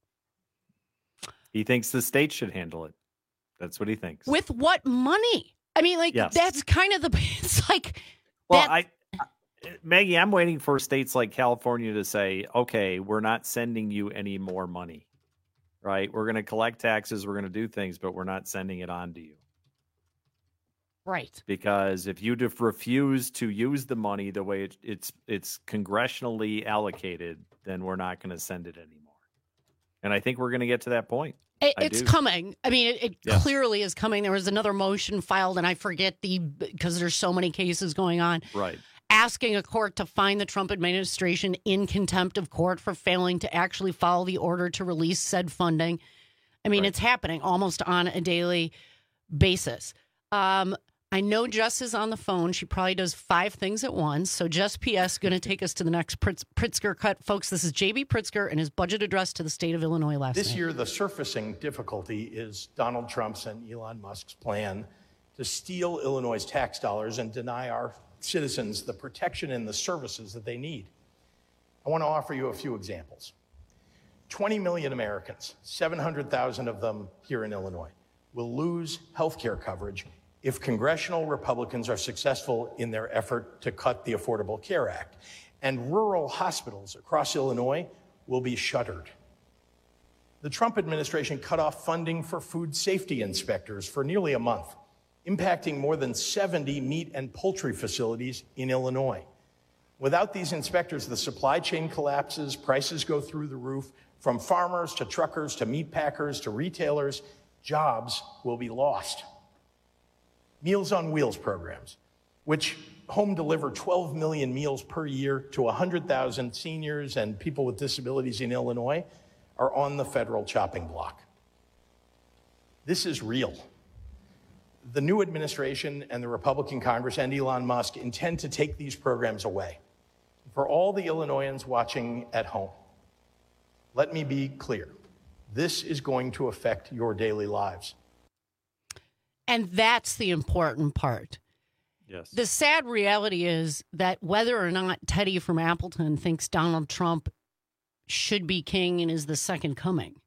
Speaker 18: He thinks the state should handle it. That's what he thinks.
Speaker 16: With what money? I mean, like,
Speaker 18: Yes.
Speaker 16: that's kind of the, it's like,
Speaker 18: Well, I, I, Maggie, I'm waiting for states like California to say, okay, we're not sending you any more money, right? We're going to collect taxes, we're going to do things, but we're not sending it on to you.
Speaker 16: Right.
Speaker 18: Because if you def- refuse to use the money the way it, it's it's congressionally allocated, then we're not going to send it anymore. And I think we're going to get to that point.
Speaker 16: It,
Speaker 18: I
Speaker 16: it's
Speaker 18: do.
Speaker 16: coming. I mean, it, it
Speaker 18: Yes.
Speaker 16: clearly is coming. There was another motion filed, and I forget the because there's so many cases going on.
Speaker 18: Right.
Speaker 16: Asking a court to find the Trump administration in contempt of court for failing to actually follow the order to release said funding. I mean, it's happening almost on a daily basis. Um, I know Jess is on the phone. She probably does five things at once. So Jess P S going to take us to the next Pritz- Pritzker cut. Folks, this is J B Pritzker and his budget address to the state of Illinois last
Speaker 13: This
Speaker 16: night.
Speaker 13: year, the surfacing difficulty is Donald Trump's and Elon Musk's plan to steal Illinois' tax dollars and deny our citizens the protection and the services that they need. I want to offer you a few examples. twenty million Americans, seven hundred thousand of them here in Illinois, will lose health care coverage if congressional Republicans are successful in their effort to cut the Affordable Care Act. And rural hospitals across Illinois will be shuttered. The Trump administration cut off funding for food safety inspectors for nearly a month, impacting more than seventy meat and poultry facilities in Illinois. Without these inspectors, the supply chain collapses, prices go through the roof, from farmers to truckers to meat packers to retailers, jobs will be lost. Meals on Wheels programs, which home deliver twelve million meals per year to one hundred thousand seniors and people with disabilities in Illinois, are on the federal chopping block. This is real. The new administration and the Republican Congress and Elon Musk intend to take these programs away. For all the Illinoisans watching at home, let me be clear. This is going to affect your daily lives.
Speaker 16: And that's the important part.
Speaker 18: Yes.
Speaker 16: The sad reality is that whether or not Teddy from Appleton thinks Donald Trump should be king and is the second coming,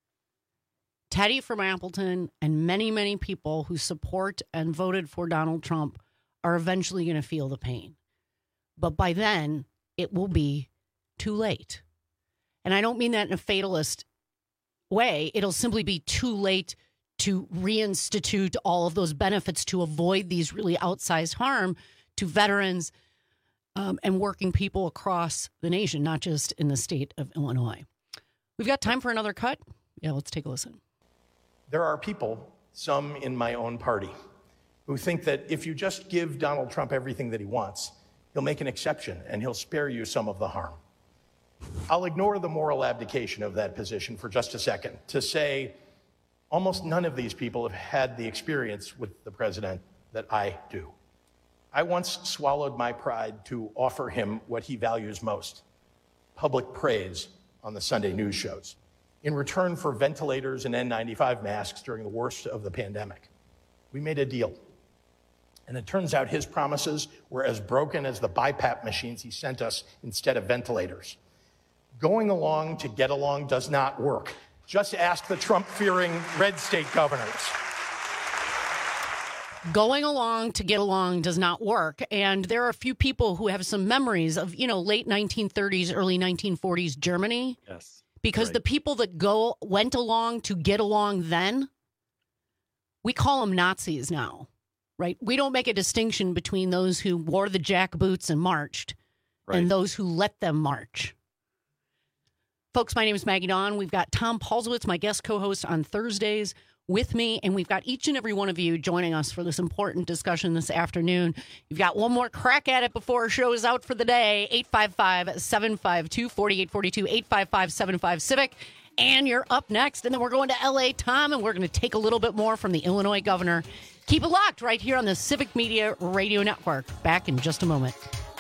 Speaker 16: Teddy from Appleton and many, many people who support and voted for Donald Trump are eventually going to feel the pain. But by then, it will be too late. And I don't mean that in a fatalist way. It'll simply be too late to reinstitute all of those benefits to avoid these really outsized harm to veterans um, and working people across the nation, not just in the state of Illinois. We've got time for another cut. Yeah, let's take a listen.
Speaker 13: There are people, some in my own party, who think that if you just give Donald Trump everything that he wants, he'll make an exception and he'll spare you some of the harm. I'll ignore the moral abdication of that position for just a second to say almost none of these people have had the experience with the president that I do. I once swallowed my pride to offer him what he values most, public praise on the Sunday news shows, in return for ventilators and N ninety-five masks during the worst of the pandemic. We made a deal. And it turns out his promises were as broken as the B I PAP machines he sent us instead of ventilators. Going along to get along does not work. Just ask the Trump-fearing red state governors.
Speaker 16: Going along to get along does not work. And there are a few people who have some memories of, you know, late nineteen thirties, early nineteen forties Germany.
Speaker 18: Yes.
Speaker 16: Because
Speaker 18: right.
Speaker 16: the people that go went along to get along then, we call them Nazis now, right? We don't make a distinction between those who wore the jackboots and marched
Speaker 18: Right.
Speaker 16: and those who let them march. Folks, my name is Maggie Dawn. We've got Tom Paulsowitz, my guest co-host on Thursdays, with me, and we've got each and every one of you joining us for this important discussion this afternoon. You've got one more crack at it before our show is out for the day. eight five five, seven five two, four eight four two, eight five five, seven five Civic. And you're up next, and then we're going to L A, Tom, and we're going to take a little bit more from the Illinois governor. Keep it locked right here on the Civic Media Radio Network. Back in just a moment.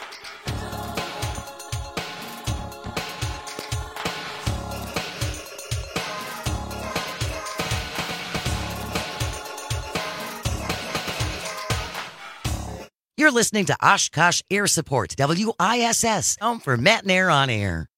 Speaker 17: You're listening to Oshkosh Air Support, W I S S, home for Matt and Air on Air.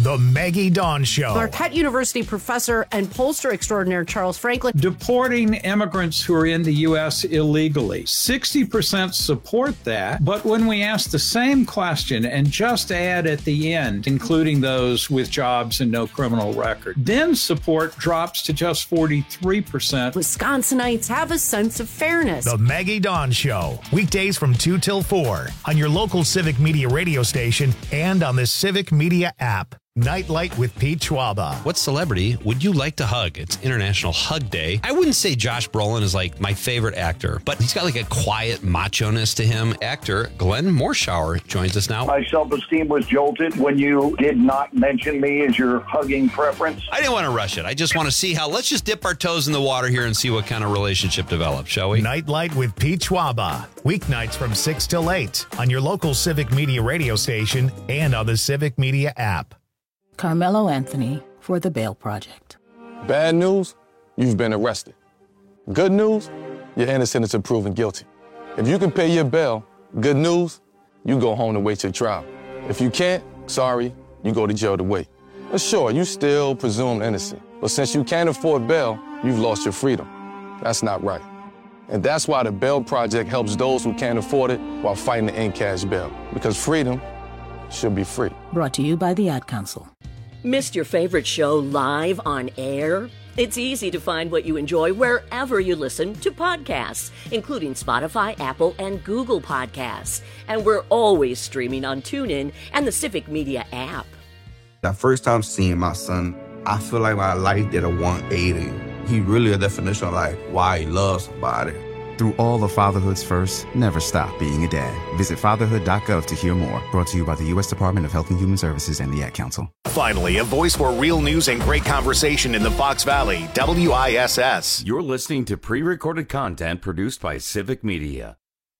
Speaker 1: The Maggie Dawn Show.
Speaker 19: Marquette University professor and pollster extraordinaire Charles Franklin.
Speaker 20: Deporting immigrants who are in the U S illegally. sixty percent support that, but when we ask the same question and just add at the end, including those with jobs and no criminal record, then support drops to just forty-three percent.
Speaker 19: Wisconsinites have a sense of fairness.
Speaker 1: The Maggie Dawn Show. Weekdays from two till four on your local Civic Media radio station and on the Civic Media app. Nightlight with Pete Schwaba.
Speaker 9: What celebrity would you like to hug? It's International Hug Day. I wouldn't say Josh Brolin is like my favorite actor, but he's got like a quiet macho-ness to him. Actor Glenn Morshower joins us now.
Speaker 22: My self-esteem was jolted when you did not mention me as your hugging preference.
Speaker 9: I didn't want to rush it. I just want to see how, let's just dip our toes in the water here and see what kind of relationship develops, shall we?
Speaker 1: Nightlight with Pete Schwaba. Weeknights from six till eight on your local Civic Media radio station and on the Civic Media app.
Speaker 23: Carmelo Anthony for the Bail Project.
Speaker 24: Bad news, you've been arrested. Good news, you're innocent until proven guilty. If you can pay your bail, good news, you go home to wait your trial. If you can't, sorry, you go to jail to wait. But sure, you still presumed innocent. But since you can't afford bail, you've lost your freedom. That's not right. And that's why the Bail Project helps those who can't afford it while fighting to end cash bail. Because freedom should be free.
Speaker 23: Brought to you by the Ad Council.
Speaker 25: Missed your favorite show live on air? It's easy to find what you enjoy wherever you listen to podcasts, including Spotify, Apple, and Google Podcasts. And we're always streaming on TuneIn and the Civic Media app.
Speaker 26: The first time seeing my son, I feel like my life did a one eighty. He really a definition of like why he loves somebody.
Speaker 27: Through all of fatherhood's first, never stop being a dad. Visit fatherhood dot gov to hear more. Brought to you by the U S Department of Health and Human Services and the Ad Council.
Speaker 1: Finally, a voice for real news and great conversation in the Fox Valley. W I S S.
Speaker 14: You're listening to pre-recorded content produced by Civic Media.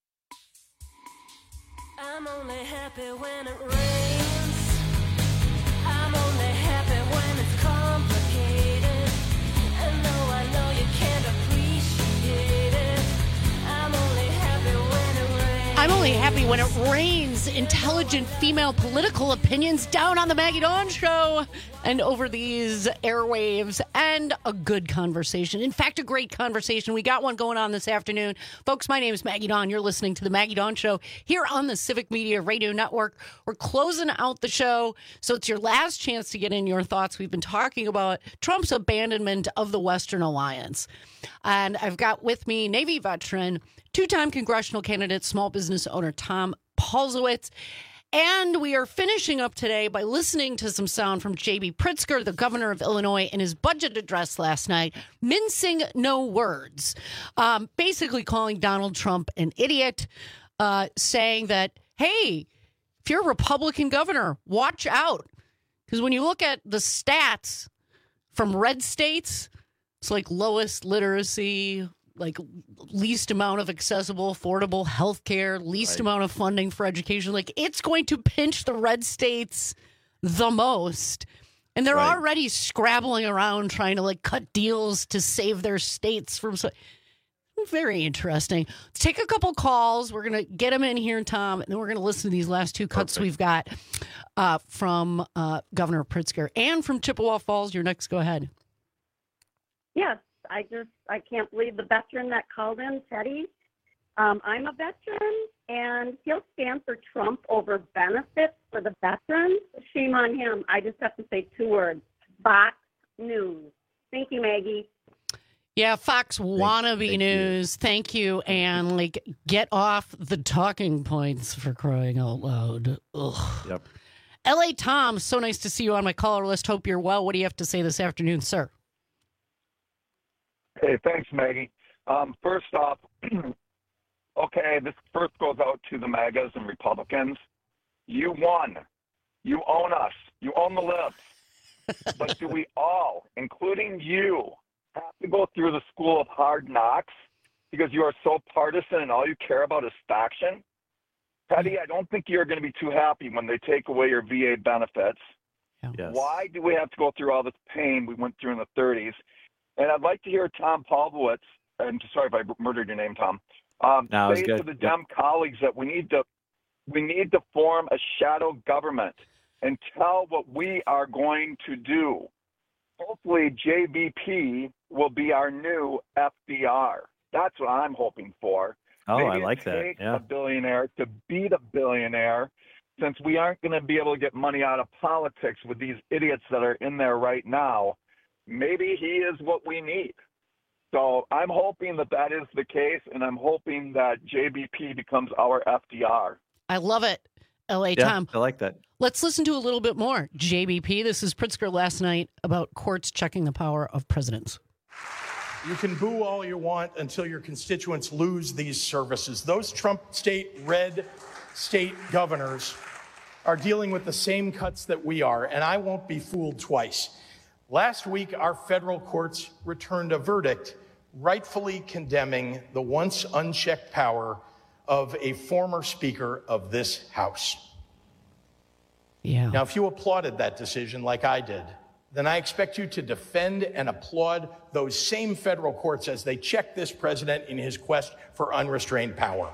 Speaker 28: I'm only happy when it rains. I'm only happy when it's complicated. And no, I know you can't appreciate it. I'm only happy when it rains.
Speaker 16: I'm only happy when it rains. Intelligent female political opinions down on the Maggie Dawn Show and over these airwaves, and a good conversation. In fact, a great conversation. We got one going on this afternoon. Folks, my name is Maggie Dawn. You're listening to the Maggie Dawn Show here on the Civic Media Radio Network. We're closing out the show, so it's your last chance to get in your thoughts. We've been talking about Trump's abandonment of the Western Alliance. And I've got with me Navy veteran, two-time congressional candidate, small business owner Tom Paulsowitz. And we are finishing up today by listening to some sound from J B Pritzker, the governor of Illinois, in his budget address last night, mincing no words, um, basically calling Donald Trump an idiot, uh, saying that, hey, if you're a Republican governor, watch out. Because when you look at the stats from red states, it's like lowest literacy, like least amount of accessible, affordable health care, least right. amount of funding for education. Like, it's going to pinch the red states the most. And they're right. already scrabbling around trying to like cut deals to save their states from. So, very interesting. Let's take a couple calls. We're going to get them in here, Tom, and then we're going to listen to these last two cuts Perfect. we've got uh, from uh, Governor Pritzker and from Chippewa Falls. You're next. Go ahead.
Speaker 29: Yes. I just, I can't believe the veteran that called in, Teddy. Um, I'm a veteran, and he'll stand for Trump over benefits for the veterans. Shame on him. I just have to say two words. Fox News. Thank you, Maggie.
Speaker 16: Yeah, Fox wannabe Thank news. You. Thank you. And, like, get off the talking points, for crying out loud. Ugh. Yep. L A Tom, so nice to see you on my caller list. Hope you're well. What do you have to say this afternoon, sir?
Speaker 30: Hey, thanks, Maggie. Um, first off, okay, this first goes out to the MAGAs and Republicans. You won. You own us. You own the libs. But do we all, including you, have to go through the school of hard knocks because you are so partisan and all you care about is faction? Teddy, I don't think you're going to be too happy when they take away your V A benefits. Yes. Why do we have to go through all this pain we went through in the thirties? And I'd like to hear Tom Paulsowitz, and sorry if I murdered your name, Tom, um, no, say to the Dem yep. colleagues that we need to we need to form a shadow government and tell what we are going to do. Hopefully J B P will be our new F D R. That's what I'm hoping for.
Speaker 18: Oh,
Speaker 30: Maybe
Speaker 18: I
Speaker 30: it
Speaker 18: like that.
Speaker 30: takes
Speaker 18: Yeah.
Speaker 30: a billionaire to beat a billionaire, since we aren't going to be able to get money out of politics with these idiots that are in there right now. Maybe he is what we need. So I'm hoping that that is the case, and I'm hoping that J B P becomes our F D R.
Speaker 16: I love it. L A
Speaker 18: Yeah,
Speaker 16: Tom.
Speaker 18: I like that.
Speaker 16: Let's listen to a little bit more. J B P, this is Pritzker last night about courts checking the power of presidents.
Speaker 13: You can boo all you want until your constituents lose these services. Those Trump state red state governors are dealing with the same cuts that we are, and I won't be fooled twice. Last week, our federal courts returned a verdict rightfully condemning the once unchecked power of a former Speaker of this House.
Speaker 16: Yeah.
Speaker 13: Now, if you applauded that decision like I did, then I expect you to defend and applaud those same federal courts as they check this president in his quest for unrestrained power.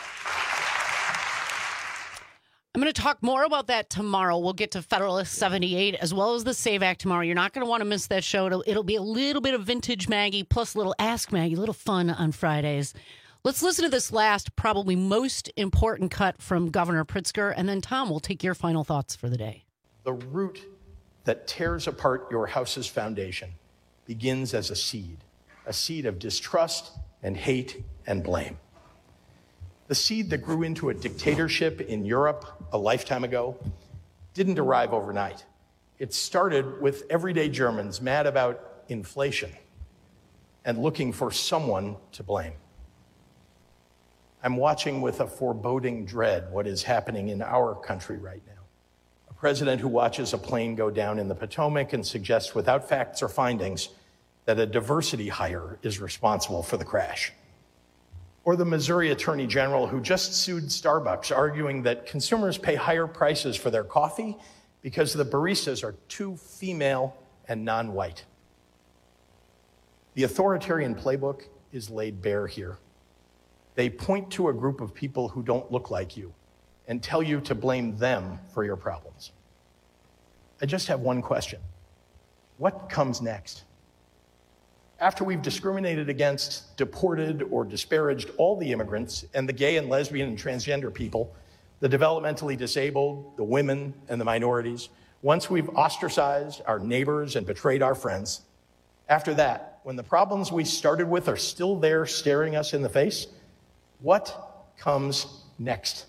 Speaker 16: I'm going to talk more about that tomorrow. We'll get to Federalist seventy-eight as well as the SAVE Act tomorrow. You're not going to want to miss that show. It'll, it'll be a little bit of vintage Maggie plus a little Ask Maggie, a little fun on Fridays. Let's listen to this last, probably most important cut from Governor Pritzker, and then Tom will take your final thoughts for the day.
Speaker 13: The root that tears apart your house's foundation begins as a seed, a seed of distrust and hate and blame. The seed that grew into a dictatorship in Europe a lifetime ago didn't arrive overnight. It started with everyday Germans mad about inflation and looking for someone to blame. I'm watching with a foreboding dread what is happening in our country right now. A president who watches a plane go down in the Potomac and suggests without facts or findings that a diversity hire is responsible for the crash. Or the Missouri Attorney General who just sued Starbucks, arguing that consumers pay higher prices for their coffee because the baristas are too female and non-white. The authoritarian playbook is laid bare here. They point to a group of people who don't look like you and tell you to blame them for your problems. I just have one question. What comes next? After we've discriminated against, deported, or disparaged all the immigrants and the gay and lesbian and transgender people, the developmentally disabled, the women, and the minorities, once we've ostracized our neighbors and betrayed our friends, after that, when the problems we started with are still there staring us in the face, what comes next?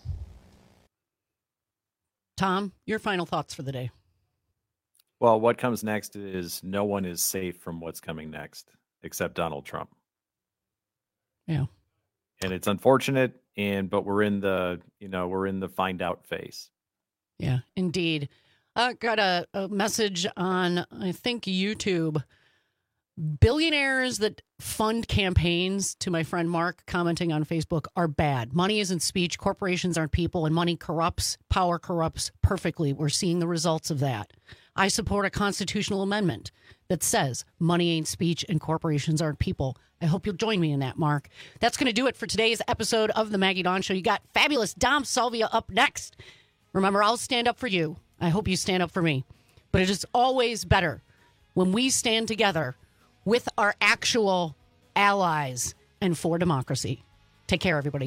Speaker 16: Tom, your final thoughts for the day.
Speaker 18: Well, what comes next is no one is safe from what's coming next except Donald Trump.
Speaker 16: Yeah.
Speaker 18: And it's unfortunate, and but we're in the, you know, we're in the find out phase.
Speaker 16: Yeah, indeed. I got a, a message on, I think, YouTube. Billionaires that fund campaigns, to my friend Mark commenting on Facebook, are bad. Money isn't speech. Corporations aren't people, and money corrupts. Power corrupts perfectly. We're seeing the results of that. I support a constitutional amendment that says money ain't speech and corporations aren't people. I hope you'll join me in that, Mark. That's going to do it for today's episode of The Maggie Dawn Show. You got fabulous Dom Salvia up next. Remember, I'll stand up for you. I hope you stand up for me. But it is always better when we stand together with our actual allies and for democracy. Take care, everybody.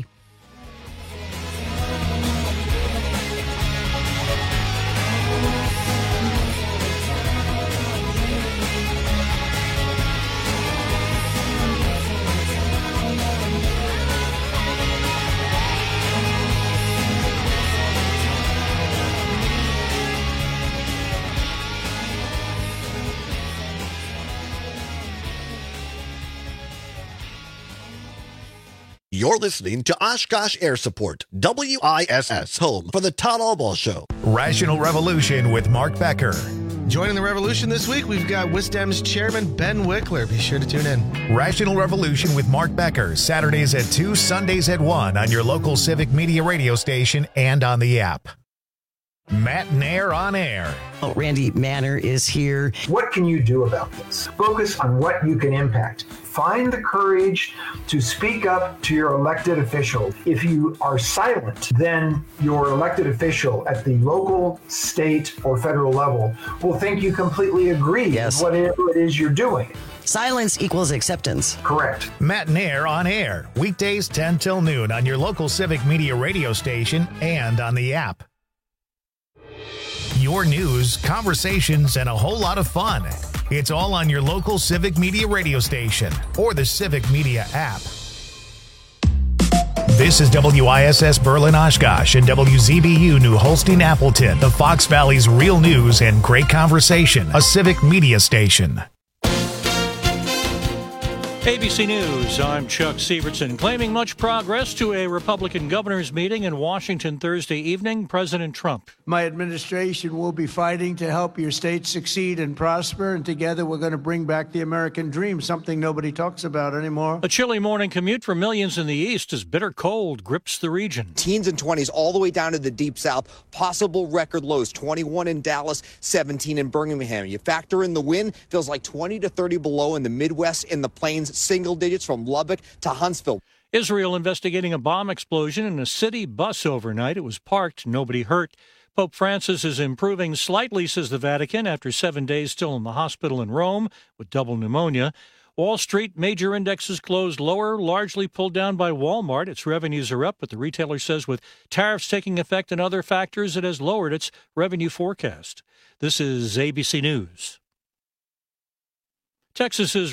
Speaker 2: You're listening to Oshkosh Air Support, W I S S, home for the Todd Albaugh Show.
Speaker 1: Rational Revolution with Mark Becker.
Speaker 4: Joining the revolution this week, we've got Wisdom's chairman, Ben Wickler. Be sure to tune in.
Speaker 1: Rational Revolution with Mark Becker, Saturdays at two, Sundays at one on your local Civic Media radio station and on the app. Matt Nair on air.
Speaker 17: Oh, Randy Manor is here.
Speaker 3: What can you do about this? Focus on what you can impact. Find the courage to speak up to your elected official. If you are silent, then your elected official at the local, state, or federal level will think you completely agree
Speaker 17: Yes.
Speaker 3: with whatever it is you're doing.
Speaker 17: Silence equals acceptance.
Speaker 3: Correct.
Speaker 1: Matt Nair on air. Weekdays ten till noon on your local Civic Media radio station and on the app. Your news, conversations, and a whole lot of fun. It's all on your local Civic Media radio station or the Civic Media app. This is W I S S Berlin Oshkosh and W Z B U New Holstein Appleton, the Fox Valley's real news and great conversation, a Civic Media station.
Speaker 5: A B C News, I'm Chuck Sievertson. Claiming much progress to a Republican governor's meeting in Washington Thursday evening, President Trump.
Speaker 6: My administration will be fighting to help your state succeed and prosper, and together we're going to bring back the American dream, something nobody talks about anymore.
Speaker 5: A chilly morning commute for millions in the East as bitter cold grips the region.
Speaker 7: Teens and twenties all the way down to the deep south. Possible record lows, twenty-one in Dallas, seventeen in Birmingham. You factor in the wind, feels like twenty to thirty below in the Midwest, in the plains, single digits from Lubbock to Huntsville.
Speaker 5: Israel investigating a bomb explosion in a city bus overnight. It was parked, nobody hurt. Pope Francis is improving slightly, says the Vatican, after seven days still in the hospital in Rome with double pneumonia. Wall Street major indexes closed lower, largely pulled down by Walmart. Its revenues are up, but the retailer says with tariffs taking effect and other factors, it has lowered its revenue forecast. This is A B C News. Texas's